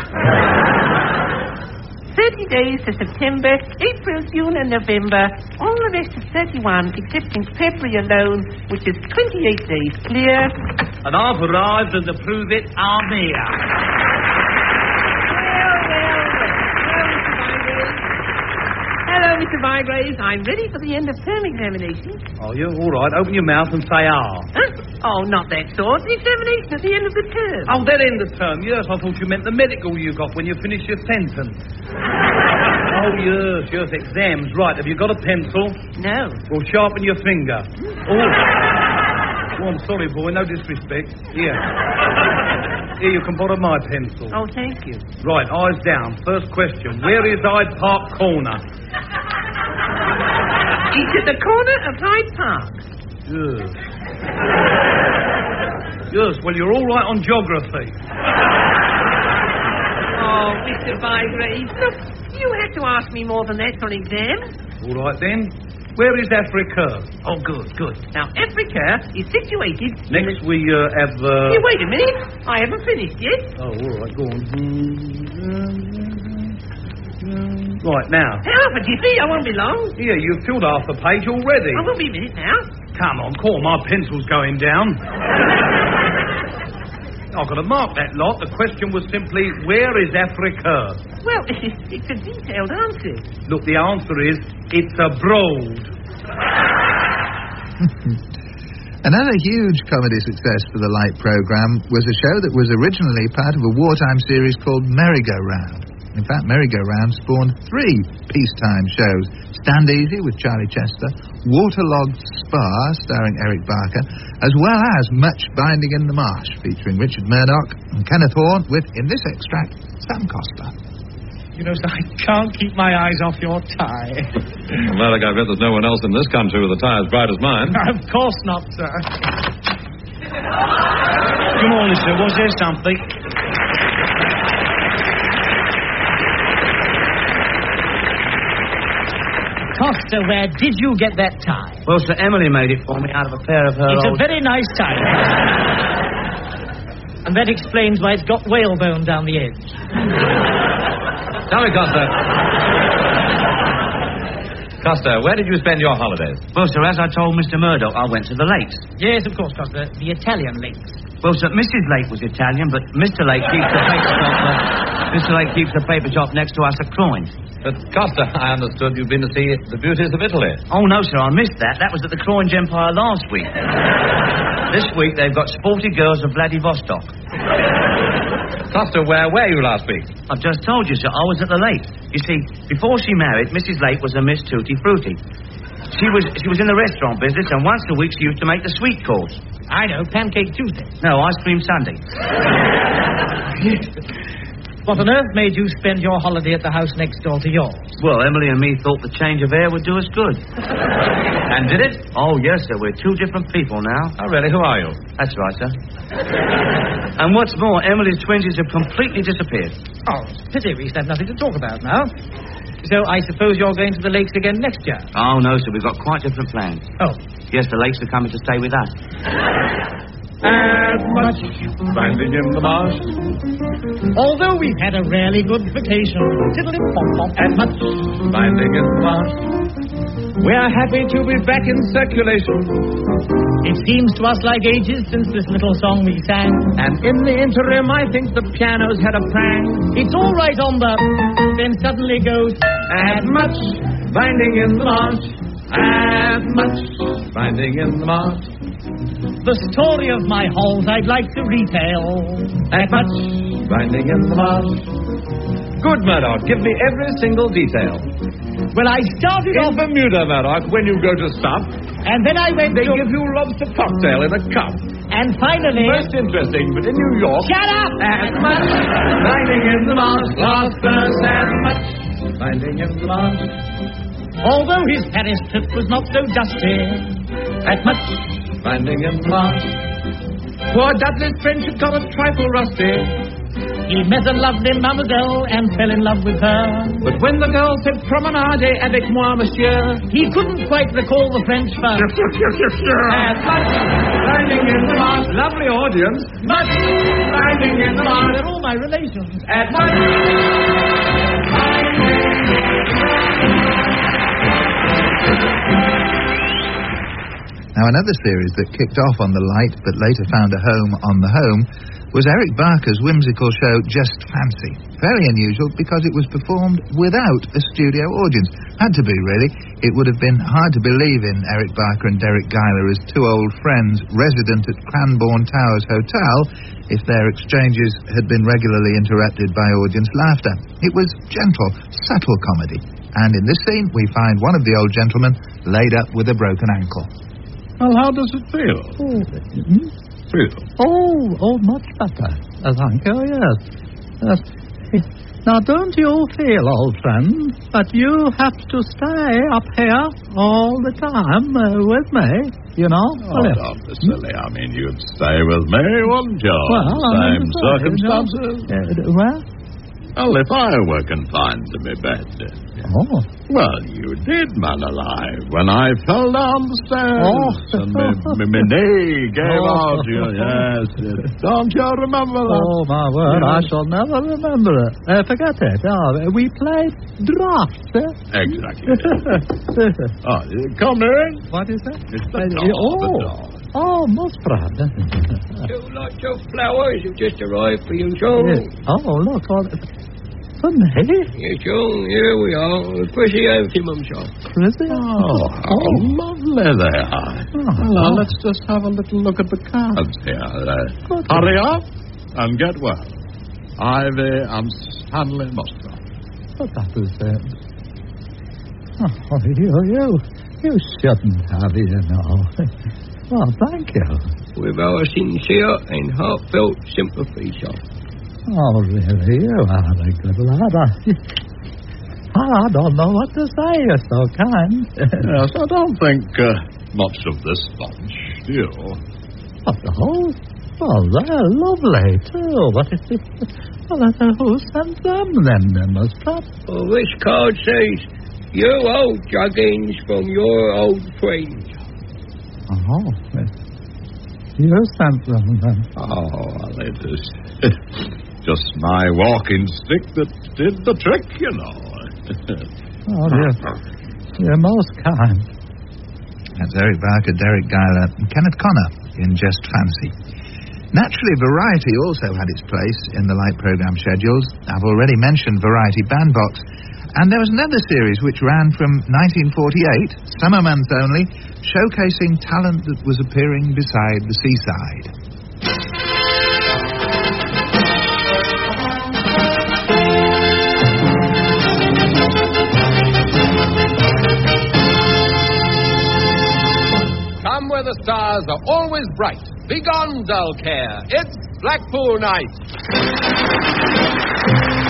Thirty days to September, April, June, and November. All the rest is thirty-one, excepting February alone, which is twenty-eight days clear. And I've arrived and to prove it, I'm here. Hello, Mister Bygraves. I'm ready for the end of term examination. Oh, you're all right. Open your mouth and say ah. Huh? Oh, not that sort. The examination at the end of the term. Oh, that end of term. Yes, I thought you meant the medical you got when you finish your sentence. Oh, yes, yes, exams. Right, have you got a pencil? No. Well, sharpen your finger. Oh, oh I'm sorry, boy. No disrespect. Here. Here, you can borrow my pencil. Oh, thank you. Right, eyes down. First question. Where is Hyde Park Corner? It's at the corner of Hyde Park. Yes. Yes, well, you're all right on geography. Oh, Mister Bygraves, look, you have to ask me more than that for an exam. All right, then. Where is Africa? Oh, good, good. Now, Africa is situated... Next, we uh, have... Uh... Here, wait a minute. I haven't finished yet. Oh, all right, go on. Right, now. Half a jiffy, I won't be long. Here, you've filled half the page already. I won't be a minute now. Come on, call, my pencil's going down. I've got to mark that lot. The question was simply, where is Africa? Well, it's a detailed answer. Look, the answer is, it's abroad. Another huge comedy success for the Light programme was a show that was originally part of a wartime series called Merry-Go-Round. In fact, Merry-Go-Round spawned three peacetime shows. Stand Easy with Charlie Chester, Waterlogged Spar starring Eric Barker, as well as Much Binding in the Marsh featuring Richard Murdoch and Kenneth Horne with, in this extract, Sam Costa. You know, sir, I can't keep my eyes off your tie. Well, Alec, I bet there's no one else in this country with a tie as bright as mine. Of course not, sir. Come on, sir, was there something? Costa, where did you get that tie? Well, Sir Emily made it for me out of a pair of her It's old... a very nice tie. And that explains why it's got whalebone down the edge. Tell me, Costa. Costa, where did you spend your holidays? Well, sir, as I told Mister Murdoch, I went to the lakes. Yes, of course, Costa. The Italian lakes. Well, sir, Missus Lake was Italian, but Mister Lake keeps the paper shop... Uh, Mister Lake keeps the paper shop next to us at Croydon. But, Costa, I understood you've been to see the beauties of Italy. Oh, no, sir, I missed that. That was at the Croydon Empire last week. This week, they've got Sporty Girls of Vladivostok. Costa, where were you last week? I've just told you, sir, I was at the lake. You see, before she married, Missus Lake was a Miss Tutti Frutti. She was she was in the restaurant business, and once a week she used to make the sweet course. I know, Pancake Tuesday. No, Ice Cream Sunday. What on earth made you spend your holiday at the house next door to yours? Well, Emily and me thought the change of air would do us good. And did it? Oh, yes, sir. We're two different people now. Oh, really? Who are you? That's right, sir. And what's more, Emily's twinges have completely disappeared. Oh, pity. We used to have nothing to talk about now. So I suppose you're going to the lakes again next year? Oh, no, sir. We've got quite different plans. Oh. Yes, the lakes are coming to stay with us. As much finding in the marsh. Although we've had a really good vacation, tiddly-pom-pom, As much finding in the marsh. We're happy to be back in circulation. It seems to us like ages since this little song we sang. And in the interim, I think the piano's had a prang. It's all right on the... then suddenly goes... As much finding in the marsh. As much finding in the marsh. The story of my halls I'd like to retail. As much finding in the marsh. Good, Murdoch. Give me every single detail. Well, I started in off... Bermuda, Murdoch, when you go to stop. And then I went They to... give you lobster cocktail in a cup. And finally... Most interesting, but in New York... Shut up! As much finding in the marsh. Lobsters, as much finding in the marsh. Although his Paris trip was not so dusty. As much finding in the marsh. Poor Dudley's friendship got a trifle rusty. He met a lovely mademoiselle and fell in love with her. But when the girl said promenade avec moi, monsieur, he couldn't quite recall the French verb. As much finding in the marsh. Lovely audience. Much finding in the marsh. They're all my relations. As much Now, another series that kicked off on the light but later found a home on the home was Eric Barker's whimsical show Just Fancy. Very unusual because it was performed without a studio audience. Had to be, really. It would have been hard to believe in Eric Barker and Derek Geiler as two old friends resident at Cranbourne Towers Hotel if their exchanges had been regularly interrupted by audience laughter. It was gentle, subtle comedy. And in this scene, we find one of the old gentlemen laid up with a broken ankle. Well, how does it feel? Oh, hmm? Feel? oh, oh, much better. Uh, thank you, yes. yes. Now, don't you feel, old friend, that you have to stay up here all the time uh, with me, you know? Oh, well, don't be silly. I mean, you'd stay with me, wouldn't you? Well, Same I mean, circumstances. You know, uh, well? Well, if I were confined to my bed... Oh. Well, you did, man alive, when I fell down the stairs. Oh. And my, my, my knee gave Oh. out. You, yes, yes. Don't you remember that? Oh, my word, Yeah. I shall never remember it. Uh, forget it. Oh, we played drafts, eh? Exactly. Oh, come in. What is that? It's the Uh, door, the oh. door. Oh, most proud. Two lots of flowers have just arrived for you, Joe. Yes. Oh, look. All... For me? Yes, Joe, here we are. Pretty empty, Mum, Joe. Chrissy? Oh, how lovely they are. Oh. Now, let's just have a little look at the cards here. Uh, hurry up and get well. Ivy and Stanley Musgrove. But that was... Uh... Oh, you, you, you shouldn't have, you know. Well, thank you. With our sincere and heartfelt sympathy, Joe. Oh, really? You are a good lad. I, I don't know what to say. You're so kind. Yes, I don't think uh, much of this bunch, do you? Oh, well, they're lovely, too. What is it? Well, uh, who sent them, then, then, Miss Pratt? Well, this card says, you old juggins from your old friends. Oh, you sent them, then. Oh, well, it is just my walking stick that did the trick, you know. Oh, you're, you're most kind. That's Eric Barker, Derek Geiler, and Kenneth Connor in Just Fancy. Naturally, variety also had its place in the light programme schedules. I've already mentioned Variety Bandbox. And there was another series which ran from nineteen forty-eight, summer months only, showcasing talent that was appearing beside the seaside. Come where the stars are always bright. Begone, dull care. It's Blackpool night.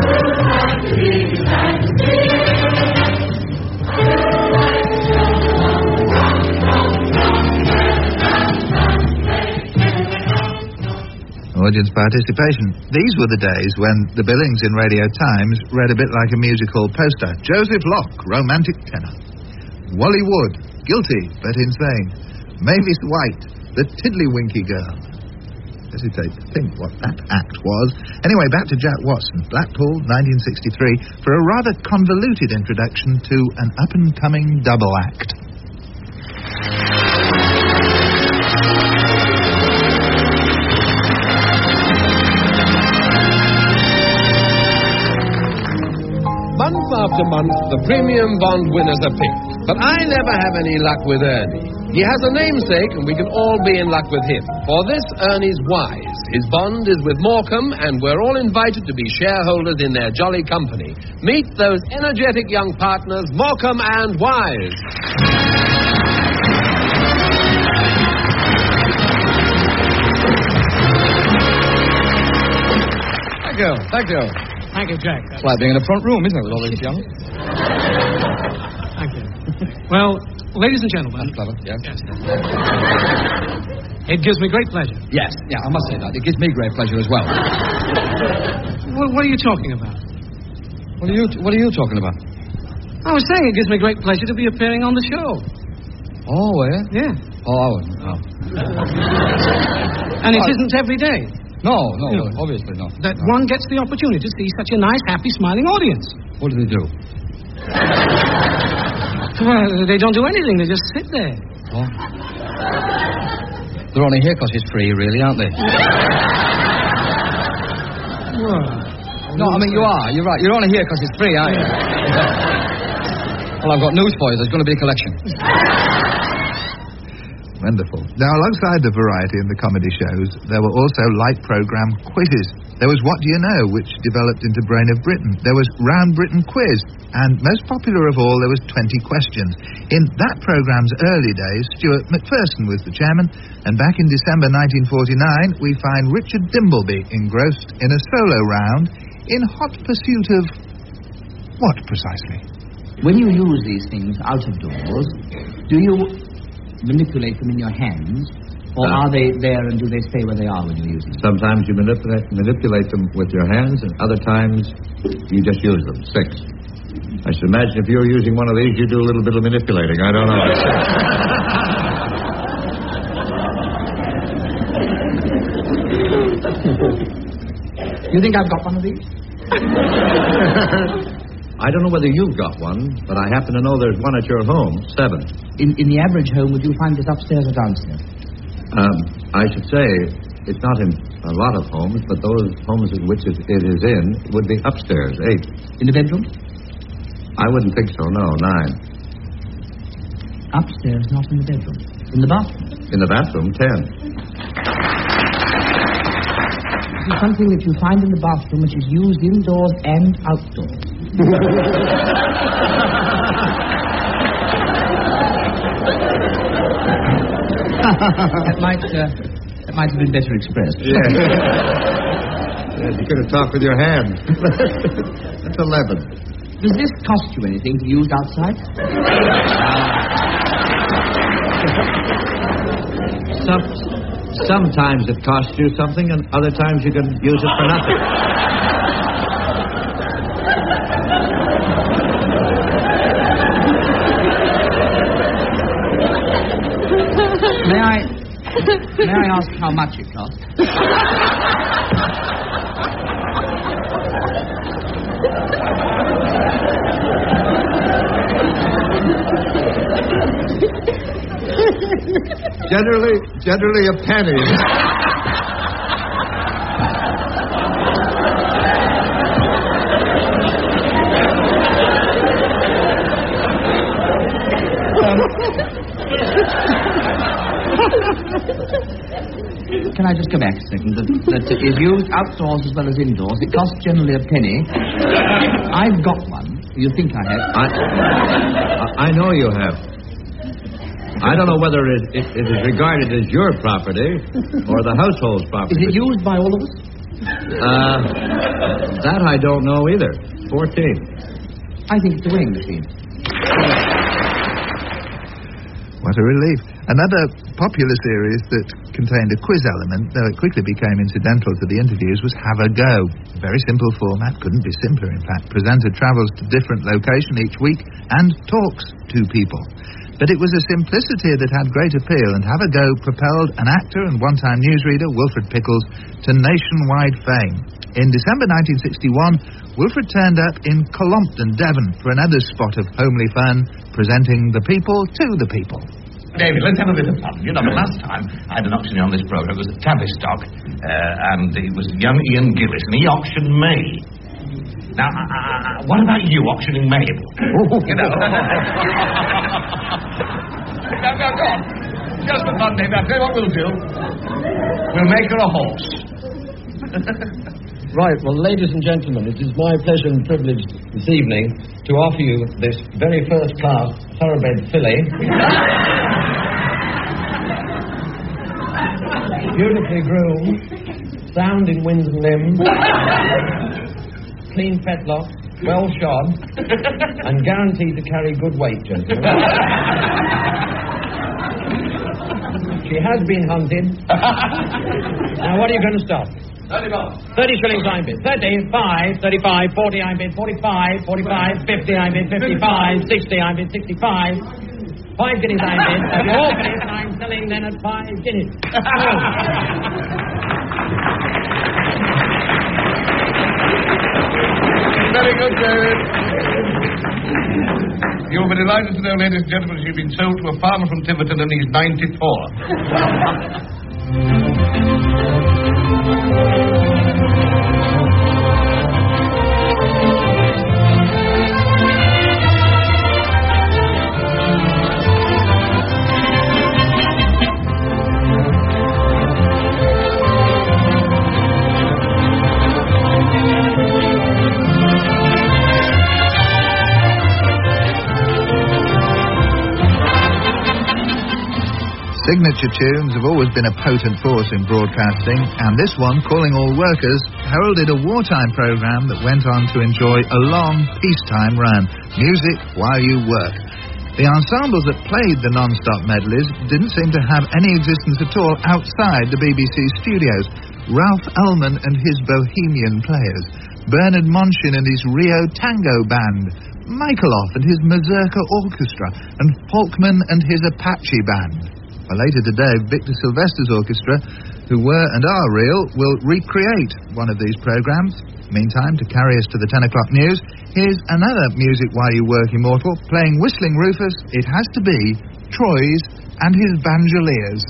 Audience participation. These were the days when the billings in Radio Times read a bit like a musical poster. Joseph Locke, romantic tenor. Wally Wood, guilty but insane. Mavis White, the Tiddlywinky girl. Hesitate to think what that act was. Anyway, back to Jack Watson, Blackpool, nineteen sixty-three, for a rather convoluted introduction to an up-and-coming double act. Month after month, the premium bond winners are picked. But I never have any luck with Ernie. He has a namesake, and we can all be in luck with him. For this, Ernie's wise. His bond is with Morecambe, and we're all invited to be shareholders in their jolly company. Meet those energetic young partners, Morecambe and Wise. Thank you, thank you. Thank you, Jack. It's like being in the front room, isn't it, with all these young? Thank you. Well, ladies and gentlemen. That's clever, yes. Yes. It gives me great pleasure. Yes, yeah, I must say that. It gives me great pleasure as well. Well, what are you talking about? What are you What are you talking about? I was saying it gives me great pleasure to be appearing on the show. Oh, yeah? Yeah. Oh, I wouldn't. Oh. And it Oh. isn't every day. No, no, You know, obviously not. That No. one gets the opportunity to see such a nice, happy, smiling audience. What do they do? Well, they don't do anything. They just sit there. Oh. They're only here because it's free, really, aren't they? Well, No, I mean, you are. You're right. You're only here because it's free, aren't you? Well, I've got news for you. There's going to be a collection. Wonderful. Now, alongside the variety in the comedy shows, there were also light programme quizzes. There was What Do You Know, which developed into Brain of Britain. There was Round Britain Quiz. And most popular of all, there was twenty questions. In that programme's early days, Stuart McPherson was the chairman. And back in December nineteen forty-nine, we find Richard Dimbleby engrossed in a solo round in hot pursuit of... what, precisely? When you use these things out of doors, do you manipulate them in your hands, or Uh, are they there and do they stay where they are when you use them? Sometimes you manipulate, manipulate them with your hands, and other times you just use them. Six. I should imagine if you're using one of these, you do a little bit of manipulating. I don't know. You think I've got one of these? I don't know whether you've got one, but I happen to know there's one at your home. Seven. In, in the average home, would you find it upstairs or downstairs? Um, I should say it's not in a lot of homes, but those homes in which it, it is in would be upstairs. Eight. In the bedroom? I wouldn't think so, no. Nine. Upstairs, not in the bedroom. In the bathroom? In the bathroom, ten. This is something that you find in the bathroom which is used indoors and outdoors. that might uh, that might have been better expressed. Yeah. Yes, you could have talked with your hands. That's eleven. Does this cost you anything to use outside? Some, sometimes it costs you something, and other times you can use it for nothing. May I may I ask how much it costs? Generally, generally a penny. Can I just go back a second? That, that is used outdoors as well as indoors. It costs generally a penny. I've got one. You think I have? I, I know you have. I don't know whether it, it, it is regarded as your property or the household's property. Is it used by all of us? Uh, that I don't know either. fourteen. I think it's a weighing machine. What a relief. Another popular series that contained a quiz element, though it quickly became incidental to the interviews, was Have a Go. Very simple format, couldn't be simpler in fact. Presenter travels to different location each week and talks to people. But it was a simplicity that had great appeal, and Have a Go propelled an actor and one-time newsreader, Wilfred Pickles, to nationwide fame. In December nineteen sixty-one, Wilfred turned up in Colompton, Devon, for another spot of homely fun, presenting the people to the people. David, let's have a bit of fun. You know, the last time I had an auctioneer on this programme, it was at Tavistock, uh, and it was young Ian Gillis, and he auctioned me. Now, uh, uh, what about you auctioning Mabel? You know. Now, now, go on. Just for fun, David, I'll tell you what we'll do. We'll make her a horse. Right, well, ladies and gentlemen, it is my pleasure and privilege this evening to offer you this very first-class thoroughbred filly. Beautifully groomed, sound in winds and limbs, clean fetlock, well shod, and guaranteed to carry good weight, gentlemen. She has been hunted. Now, what are you going to stop? thirty shillings I bid. thirty-five, thirty-five, forty I bid, forty-five, forty-five, fifty I bid, fifty-five, sixty I bid, sixty-five. Five guineas I bid. If you're all finished, I'm selling then at five guineas. Very good, David. You'll be delighted to know, ladies and gentlemen, she's been sold to a farmer from Tiverton and he's ninety-four. Signature tunes have always been a potent force in broadcasting, and this one, Calling All Workers, heralded a wartime programme that went on to enjoy a long peacetime run. Music while you work. The ensembles that played the non-stop medleys didn't seem to have any existence at all outside the B B C studios. Ralph Ellman and his Bohemian Players, Bernard Monshin and his Rio Tango Band, Michaeloff and his Mazurka Orchestra, and Falkman and his Apache Band. Well, later today, Victor Sylvester's orchestra, who were and are real, will recreate one of these programmes. Meantime, to carry us to the ten o'clock news, here's another Music While You Work immortal, playing Whistling Rufus. It has to be Troyes and his Banjoliers.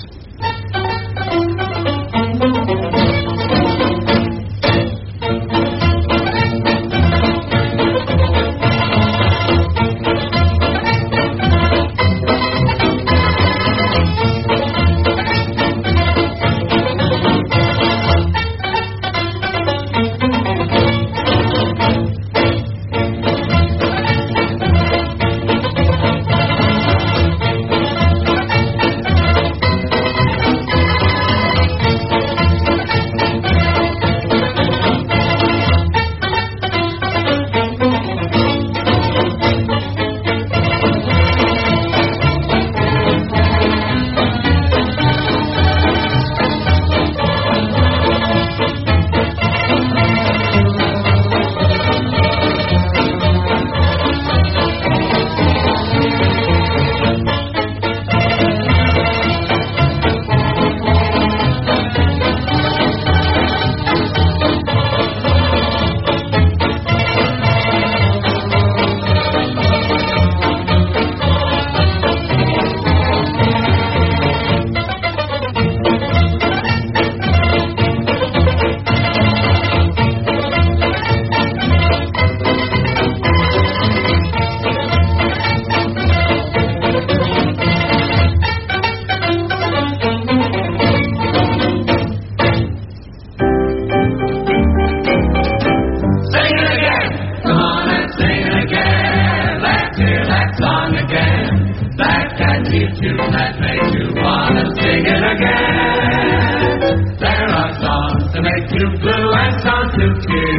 Blue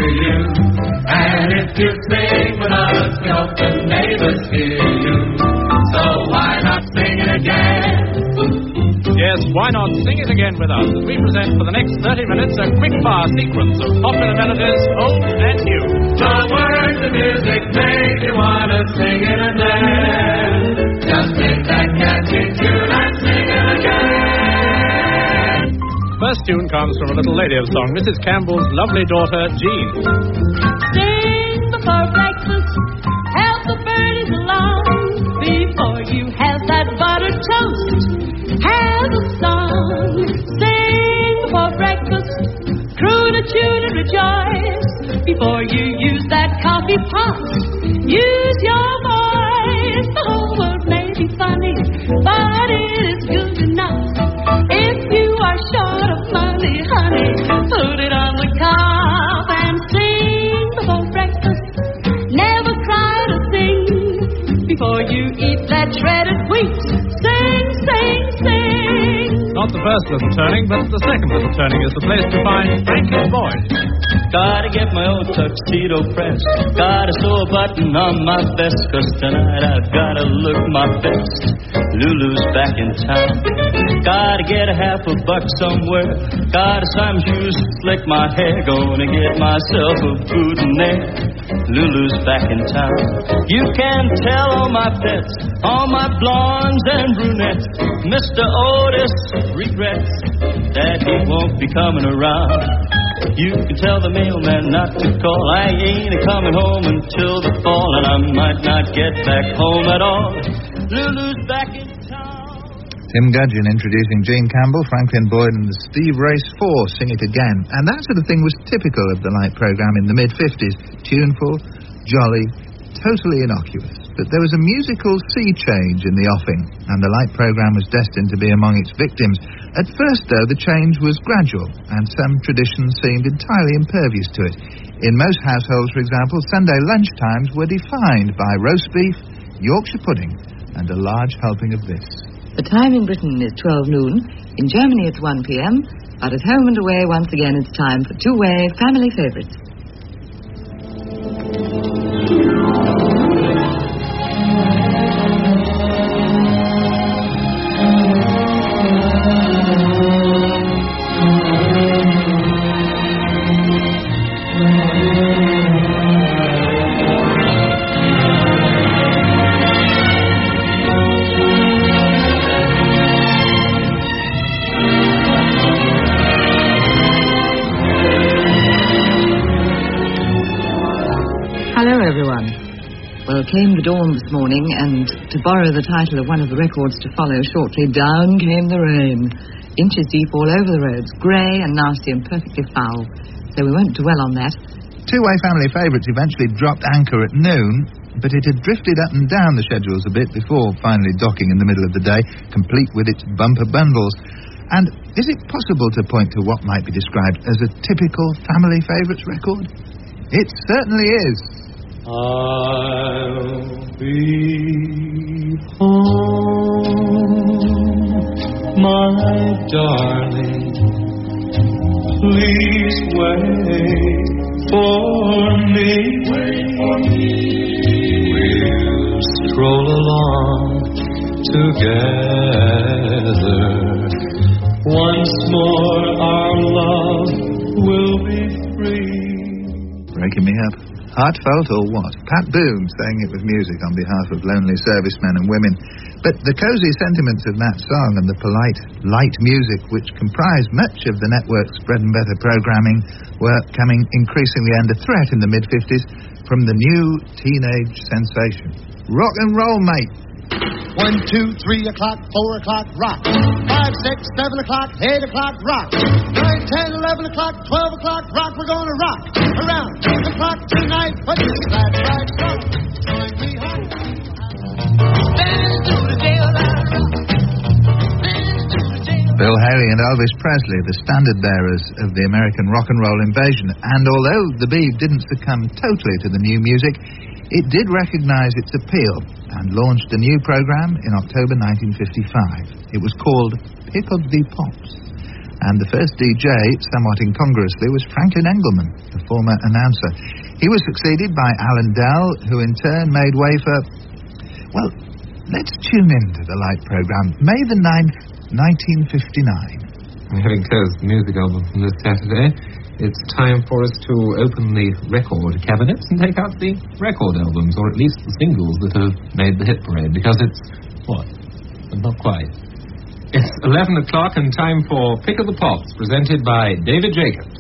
you. And if you sing without a help, the neighbors hear you. So why not sing it again? Yes, why not sing it again with us as we present for the next thirty minutes a quick-fire sequence of popular melodies, old and new. The words of music make you want to sing it and dance. Just take that catchy tune and sing it again. First tune comes from a little lady of song, Missus Campbell's lovely daughter, Jean. Sing before breakfast, help the birdies along. Before you have that buttered toast, have a song. Sing before breakfast, croon a tune and rejoice. Before you use that coffee pot, use your voice. The whole world may be funny, but it is good enough. If you are short of money, honey, put it on the cup and sing before breakfast. Never cry to sing before you eat that shredded wheat. Sing, sing, sing. Not the first little turning, but the second little turning is the place to find Franklin Boyd. Gotta get my old tuxedo pressed. Gotta sew a button on my vest, 'cause tonight I've gotta look my best. Lulu's back in town. Gotta get a half a buck somewhere. Gotta some shoes to flick my hair. Gonna get myself a boutonniere. Lulu's back in town. You can tell all my pets, all my blondes and brunettes, Mister Otis regrets that he won't be coming around. You can tell the mailman not to call. I ain't a-coming home until the fall, and I might not get back home at all. Lulu's back in town. Tim Gudgeon introducing Jean Campbell, Franklin Boyd and the Steve Race Four, Sing It Again. And that sort of thing was typical of the Light programme in the mid-fifties. Tuneful, jolly, totally innocuous. But there was a musical sea change in the offing, and the Light programme was destined to be among its victims. At first, though, the change was gradual, and some traditions seemed entirely impervious to it. In most households, for example, Sunday lunchtimes were defined by roast beef, Yorkshire pudding, and a large helping of this. The time in Britain is twelve noon. In Germany, it's one p.m. But at home and away, once again, it's time for two-way family favourites. Hello, everyone. Well, came the dawn this morning, and to borrow the title of one of the records to follow shortly, down came the rain. Inches deep all over the roads, grey and nasty and perfectly foul. So we won't dwell on that. Two-way family favourites eventually dropped anchor at noon, but it had drifted up and down the schedules a bit before finally docking in the middle of the day, complete with its bumper bundles. And is it possible to point to what might be described as a typical family favourites record? It certainly is. I'll be home, my darling. Please wait for me. Wait for me. We'll stroll along together. Once more our love will be free. Breaking me up. Heartfelt or what? Pat Boone sang it with music on behalf of lonely servicemen and women. But the cosy sentiments of that song and the polite, light music which comprised much of the network's bread and butter programming were coming increasingly under threat in the mid-fifties from the new teenage sensation. Rock and roll, mate! One, two, three o'clock, four o'clock, rock. Five, six, seven o'clock, eight o'clock, rock. Nine, ten, eleven o'clock, twelve o'clock, rock. We're gonna rock around the clock tonight. But it's that right song. Join me home. Bill Haley and Elvis Presley, the standard bearers of the American rock and roll invasion. And although the Bee didn't succumb totally to the new music, it did recognize its appeal and launched a new program in October nineteen fifty-five. It was called Pick of the Pops. And the first D J, somewhat incongruously, was Franklin Engelman, the former announcer. He was succeeded by Alan Dell, who in turn made way for... Well, let's tune in to the Light programme. May the ninth, nineteen fifty-nine. Having closed the music album from this Saturday, it's time for us to open the record cabinets and take out the record albums, or at least the singles that have made the hit parade, because it's... what? Not quite. It's eleven o'clock and time for Pick of the Pops, presented by David Jacobs.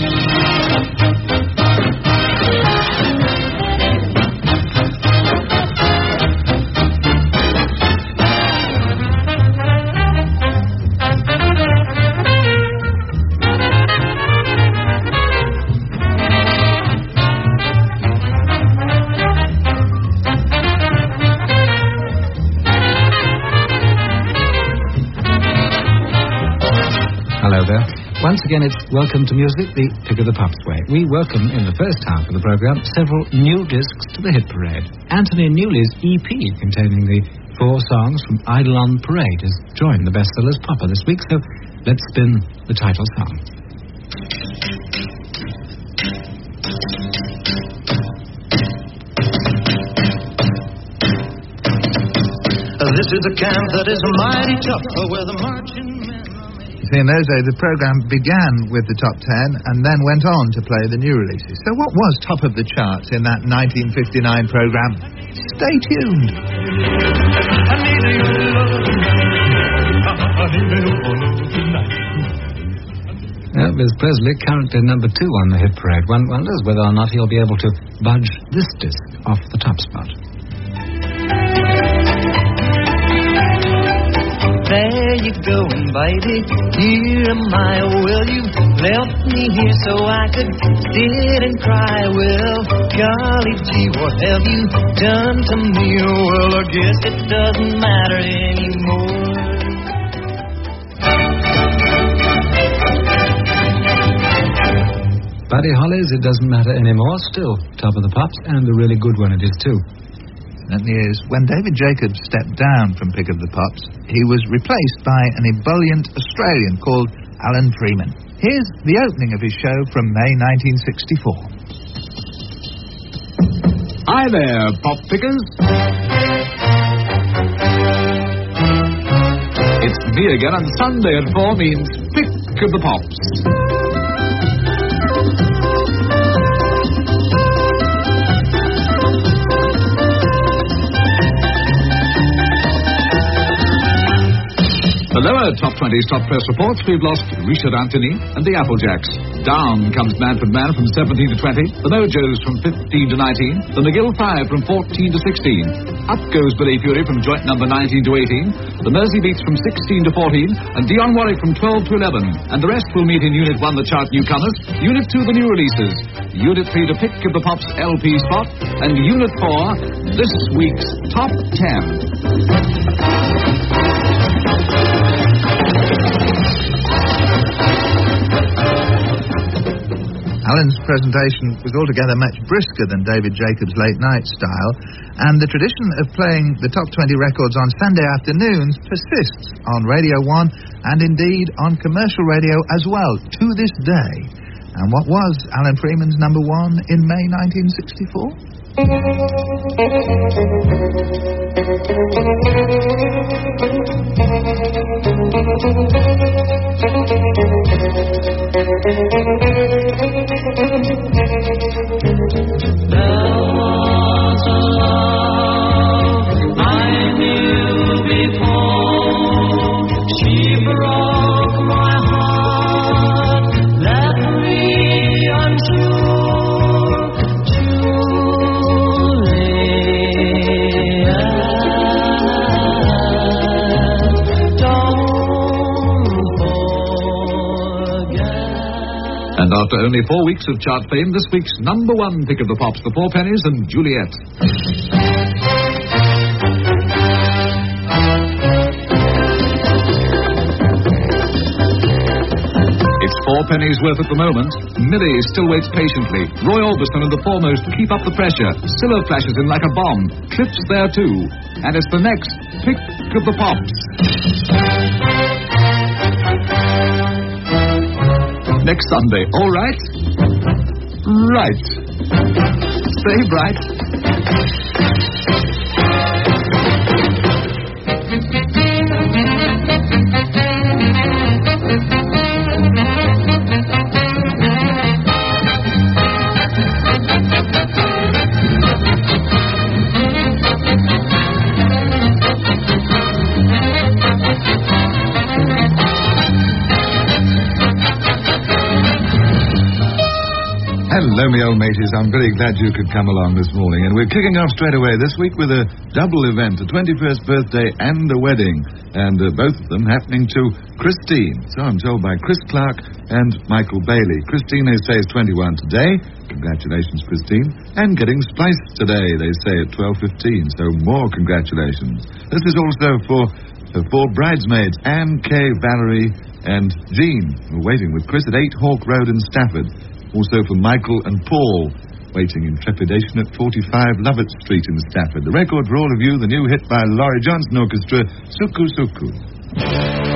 Hello there. Once again, it's Welcome to Music, the Pick of the Pops way. We welcome, in the first half of the programme, several new discs to the hit parade. Anthony Newley's E P, containing the four songs from Eidolon Parade, has joined the bestsellers popper this week, so let's spin the title song. This is the camp that is mighty tough, where the marching men... In those days, the programme began with the top ten and then went on to play the new releases. So what was top of the charts in that nineteen fifty-nine programme? Stay tuned. Elvis Presley, currently number two on the hit parade. One wonders whether or not he'll be able to budge this disc off the top spot. There you go, baby, here am I. Oh, well, you left me here so I could sit and cry. Well, golly gee, what have you done to me? Oh, well, I guess it doesn't matter anymore. Buddy Holly's It Doesn't Matter Anymore, still top of the pops, and a really good one it is too. Certainly is. When David Jacobs stepped down from Pick of the Pops, he was replaced by an ebullient Australian called Alan Freeman. Here's the opening of his show from May nineteen sixty-four. Hi there, pop pickers. It's me again, and Sunday at four means Pick of the Pops. The lower top twenty's top press reports, we've lost Richard Anthony and the Applejacks. Down comes Manfred Mann from seventeen to twenty, the Mojos from fifteen to nineteen, the McGill Five from fourteen to sixteen. Up goes Billy Fury from joint number nineteen to eighteen, the Mersey Beats from sixteen to fourteen, and Dionne Warwick from twelve to eleven. And the rest will meet in Unit one, the chart newcomers, Unit two, the new releases, Unit three, the Pick of the Pops L P spot, and Unit four, this week's Top ten. Alan's presentation was altogether much brisker than David Jacobs' late-night style, and the tradition of playing the top twenty records on Sunday afternoons persists on Radio one and indeed on commercial radio as well to this day. And what was Alan Freeman's number one in May nineteen sixty-four? And after only four weeks of chart fame, this week's number one pick of the pops, the Four Pennies and Juliet. It's four pennies worth at the moment. Millie still waits patiently. Roy Orbison and the Foremost keep up the pressure. Scylla flashes in like a bomb. Clips there too. And it's the next pick of the pops. next Sunday. All right? Right. Stay bright. Hello, me old mateys. I'm very glad you could come along this morning. And we're kicking off straight away this week with a double event, a twenty-first birthday and a wedding. And uh, both of them happening to Christine. So I'm told by Chris Clark and Michael Bailey. Christine, they say, is twenty-one today. Congratulations, Christine. And getting spliced today, they say, at twelve fifteen. So more congratulations. This is also for the four bridesmaids, Anne, Kay, Valerie, and Jean, who are waiting with Chris at eight Hawk Road in Stafford. Also for Michael and Paul, waiting in trepidation at forty-five Lovett Street in Stafford. The record for all of you, the new hit by Laurie Johnson Orchestra, Suku Suku.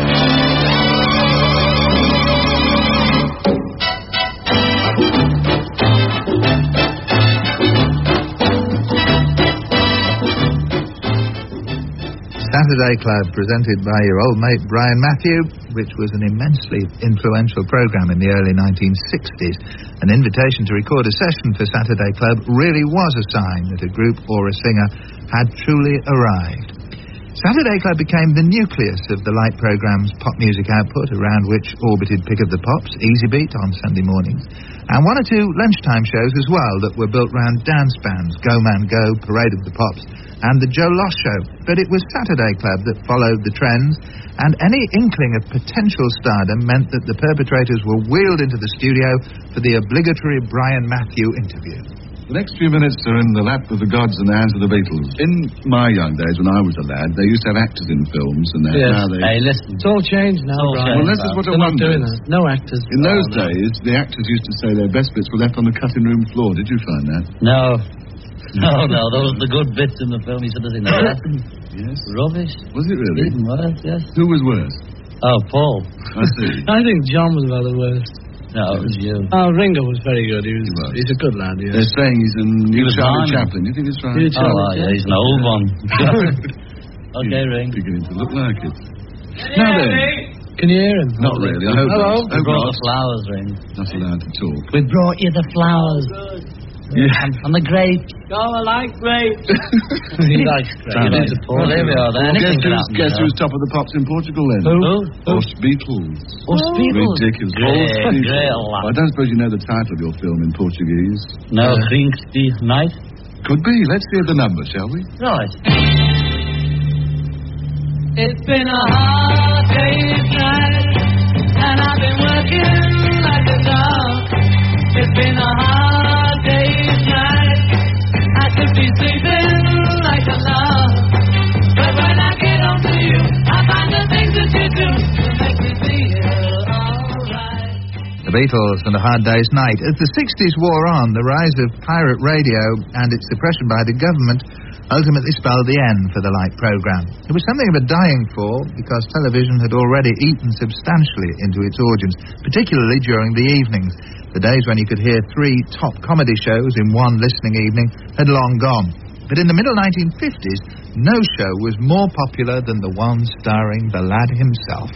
Saturday Club, presented by your old mate Brian Matthew, which was an immensely influential programme in the early nineteen sixties. An invitation to record a session for Saturday Club really was a sign that a group or a singer had truly arrived. Saturday Club became the nucleus of the Light programme's pop music output, around which orbited Pick of the Pops, Easy Beat on Sunday mornings, and one or two lunchtime shows as well that were built round dance bands, Go Man Go, Parade of the Pops, and the Joe Loss Show. But it was Saturday Club that followed the trends, and any inkling of potential stardom meant that the perpetrators were wheeled into the studio for the obligatory Brian Matthew interview. The next few minutes are in the lap of the gods and the hands of the Beatles. In my young days, when I was a lad, they used to have actors in films, and they, yes. now they... Hey, listen. It's all changed now, all Brian. Well, this is what I They're not wonder. doing that. No actors. In those oh, no. days, the actors used to say their best bits were left on the cutting room floor. Did you find that? No. No, no, those are the good bits in the film. He said there's in the rest. Yes. Rubbish. Was it really? Even worse, yes. Who was worse? Oh, Paul. I see. I think John was about the worst. No, it was you. Oh, Ringo was very good. He was, he was. He's a good lad, yes. They're saying he's a new was Charlie Barney. Chaplin. You think it's right? New Oh, Charlie well, yeah, he's an old one. Okay, Ring. Beginning to look like it. Now then. Can you hear him? Not really. I hope Hello. not. We Hope brought not. the flowers, Ring. Not allowed to talk. We brought you the flowers. Yeah. And, and the grapes. Oh, I like grapes. He likes grapes. Well, there we are. Then. Well, guess Anything can who's, happen, guess you know. who's top of the pops in Portugal then? Who? Os Beatles. Os Beatles. Ridiculous. Great, Os Beatles. great Well, lad. I don't suppose you know the title of your film in Portuguese. No, Rings die Night. Could be. Let's hear the number, shall we? Right. It's been a hard day's night, and I've been working like a dog. It's been a hard day's night. I could be sleeping like a log, but when I get home to you, I find the things that you do that make me feel alright. The Beatles and A Hard Day's Night. As the sixties wore on, the rise of pirate radio and its suppression by the government ultimately spelled the end for the Light programme. It was something of a dying fall because television had already eaten substantially into its audience, particularly during the evenings. The days when you could hear three top comedy shows in one listening evening had long gone. But in the middle nineteen fifties, no show was more popular than the one starring the lad himself.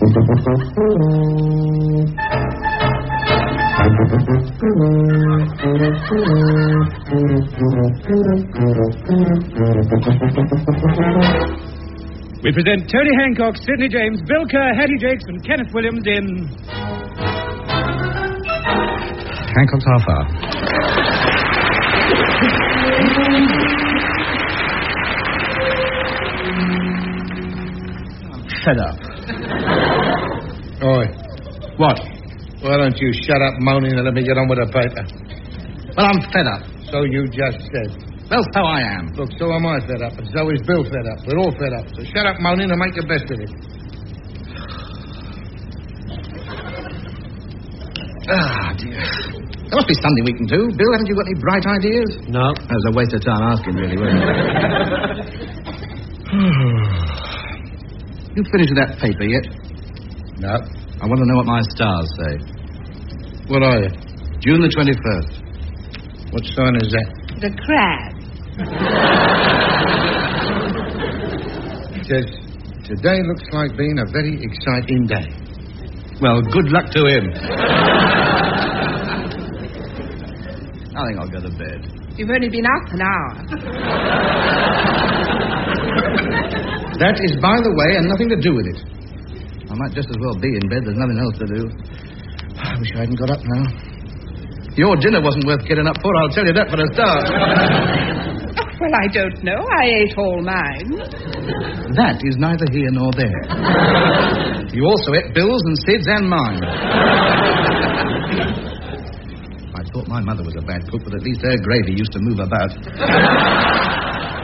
We present Tony Hancock, Sidney James, Bill Kerr, Hattie Jakes, and Kenneth Williams in Hancock's Half Hour. Shut up. Oi. What? Why don't you shut up moaning and let me get on with the paper? Well, I'm fed up. So you just said. Well, so I am. Look, so am I fed up, and so is Bill fed up. We're all fed up. So shut up moaning and make the best of it. Ah, dear. There must be something we can do. Bill, haven't you got any bright ideas? No. That was a waste of time asking, really, wasn't it? You finished with that paper yet? No. I want to know what my stars say. What are you? June the twenty-first. What sign is that? The crab. Says, today looks like being a very exciting day. Well, good luck to him. I think I'll go to bed. You've only been up an hour. That is by the way and nothing to do with it. I might just as well be in bed. There's nothing else to do. I wish I hadn't got up now. Your dinner wasn't worth getting up for, I'll tell you that for a start. Well, I don't know. I ate all mine. That is neither here nor there. You also ate Bill's and Sid's and mine. I thought my mother was a bad cook, but at least her gravy used to move about.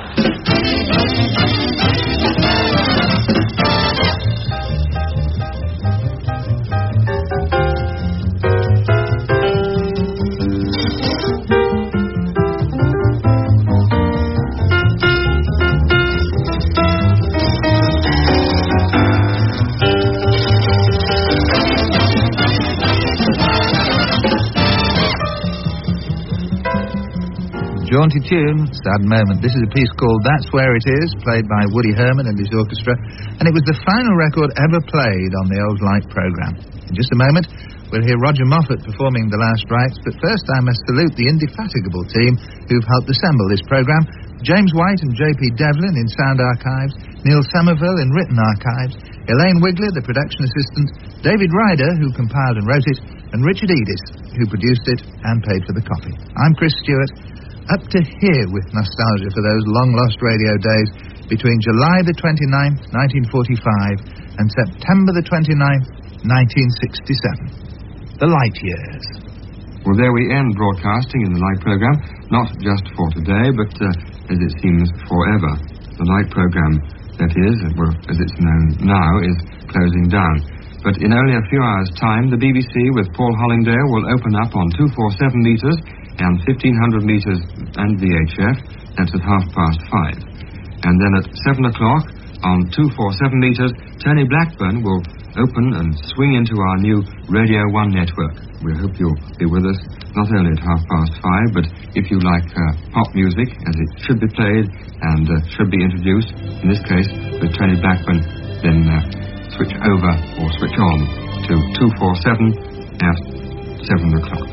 Jaunty tune, sad moment. This is a piece called That's Where It Is, played by Woody Herman and his orchestra, and it was the final record ever played on the old Light programme. In just a moment, we'll hear Roger Moffat performing The Last Rites, but first I must salute the indefatigable team who've helped assemble this programme. James White and J P Devlin in sound archives, Neil Somerville in written archives, Elaine Wiggler, the production assistant, David Ryder, who compiled and wrote it, and Richard Edis, who produced it and paid for the copy. I'm Chris Stewart, up to here with nostalgia for those long-lost radio days between July the twenty-ninth, nineteen forty-five, and September the twenty-ninth, nineteen sixty-seven. The Light Years. Well, there we end broadcasting in the Light programme, not just for today, but, uh, as it seems, forever. The Light programme, that is, well, as it's known now, is closing down. But in only a few hours' time, the B B C with Paul Hollingdale will open up on two forty-seven metres and fifteen hundred metres and V H F. That's at half past five. And then at seven o'clock on two forty-seven metres, Tony Blackburn will open and swing into our new Radio one network. We hope you'll be with us not only at half past five, but if you like uh, pop music, as it should be played and uh, should be introduced, in this case with Tony Blackburn, then uh, switch over or switch on to two forty-seven at seven o'clock.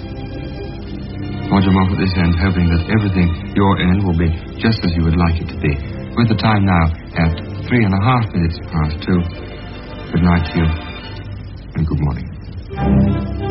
Roger Moffat at this end, hoping that everything your end will be just as you would like it to be. With the time now at three and a half minutes past two. Good night to you and good morning.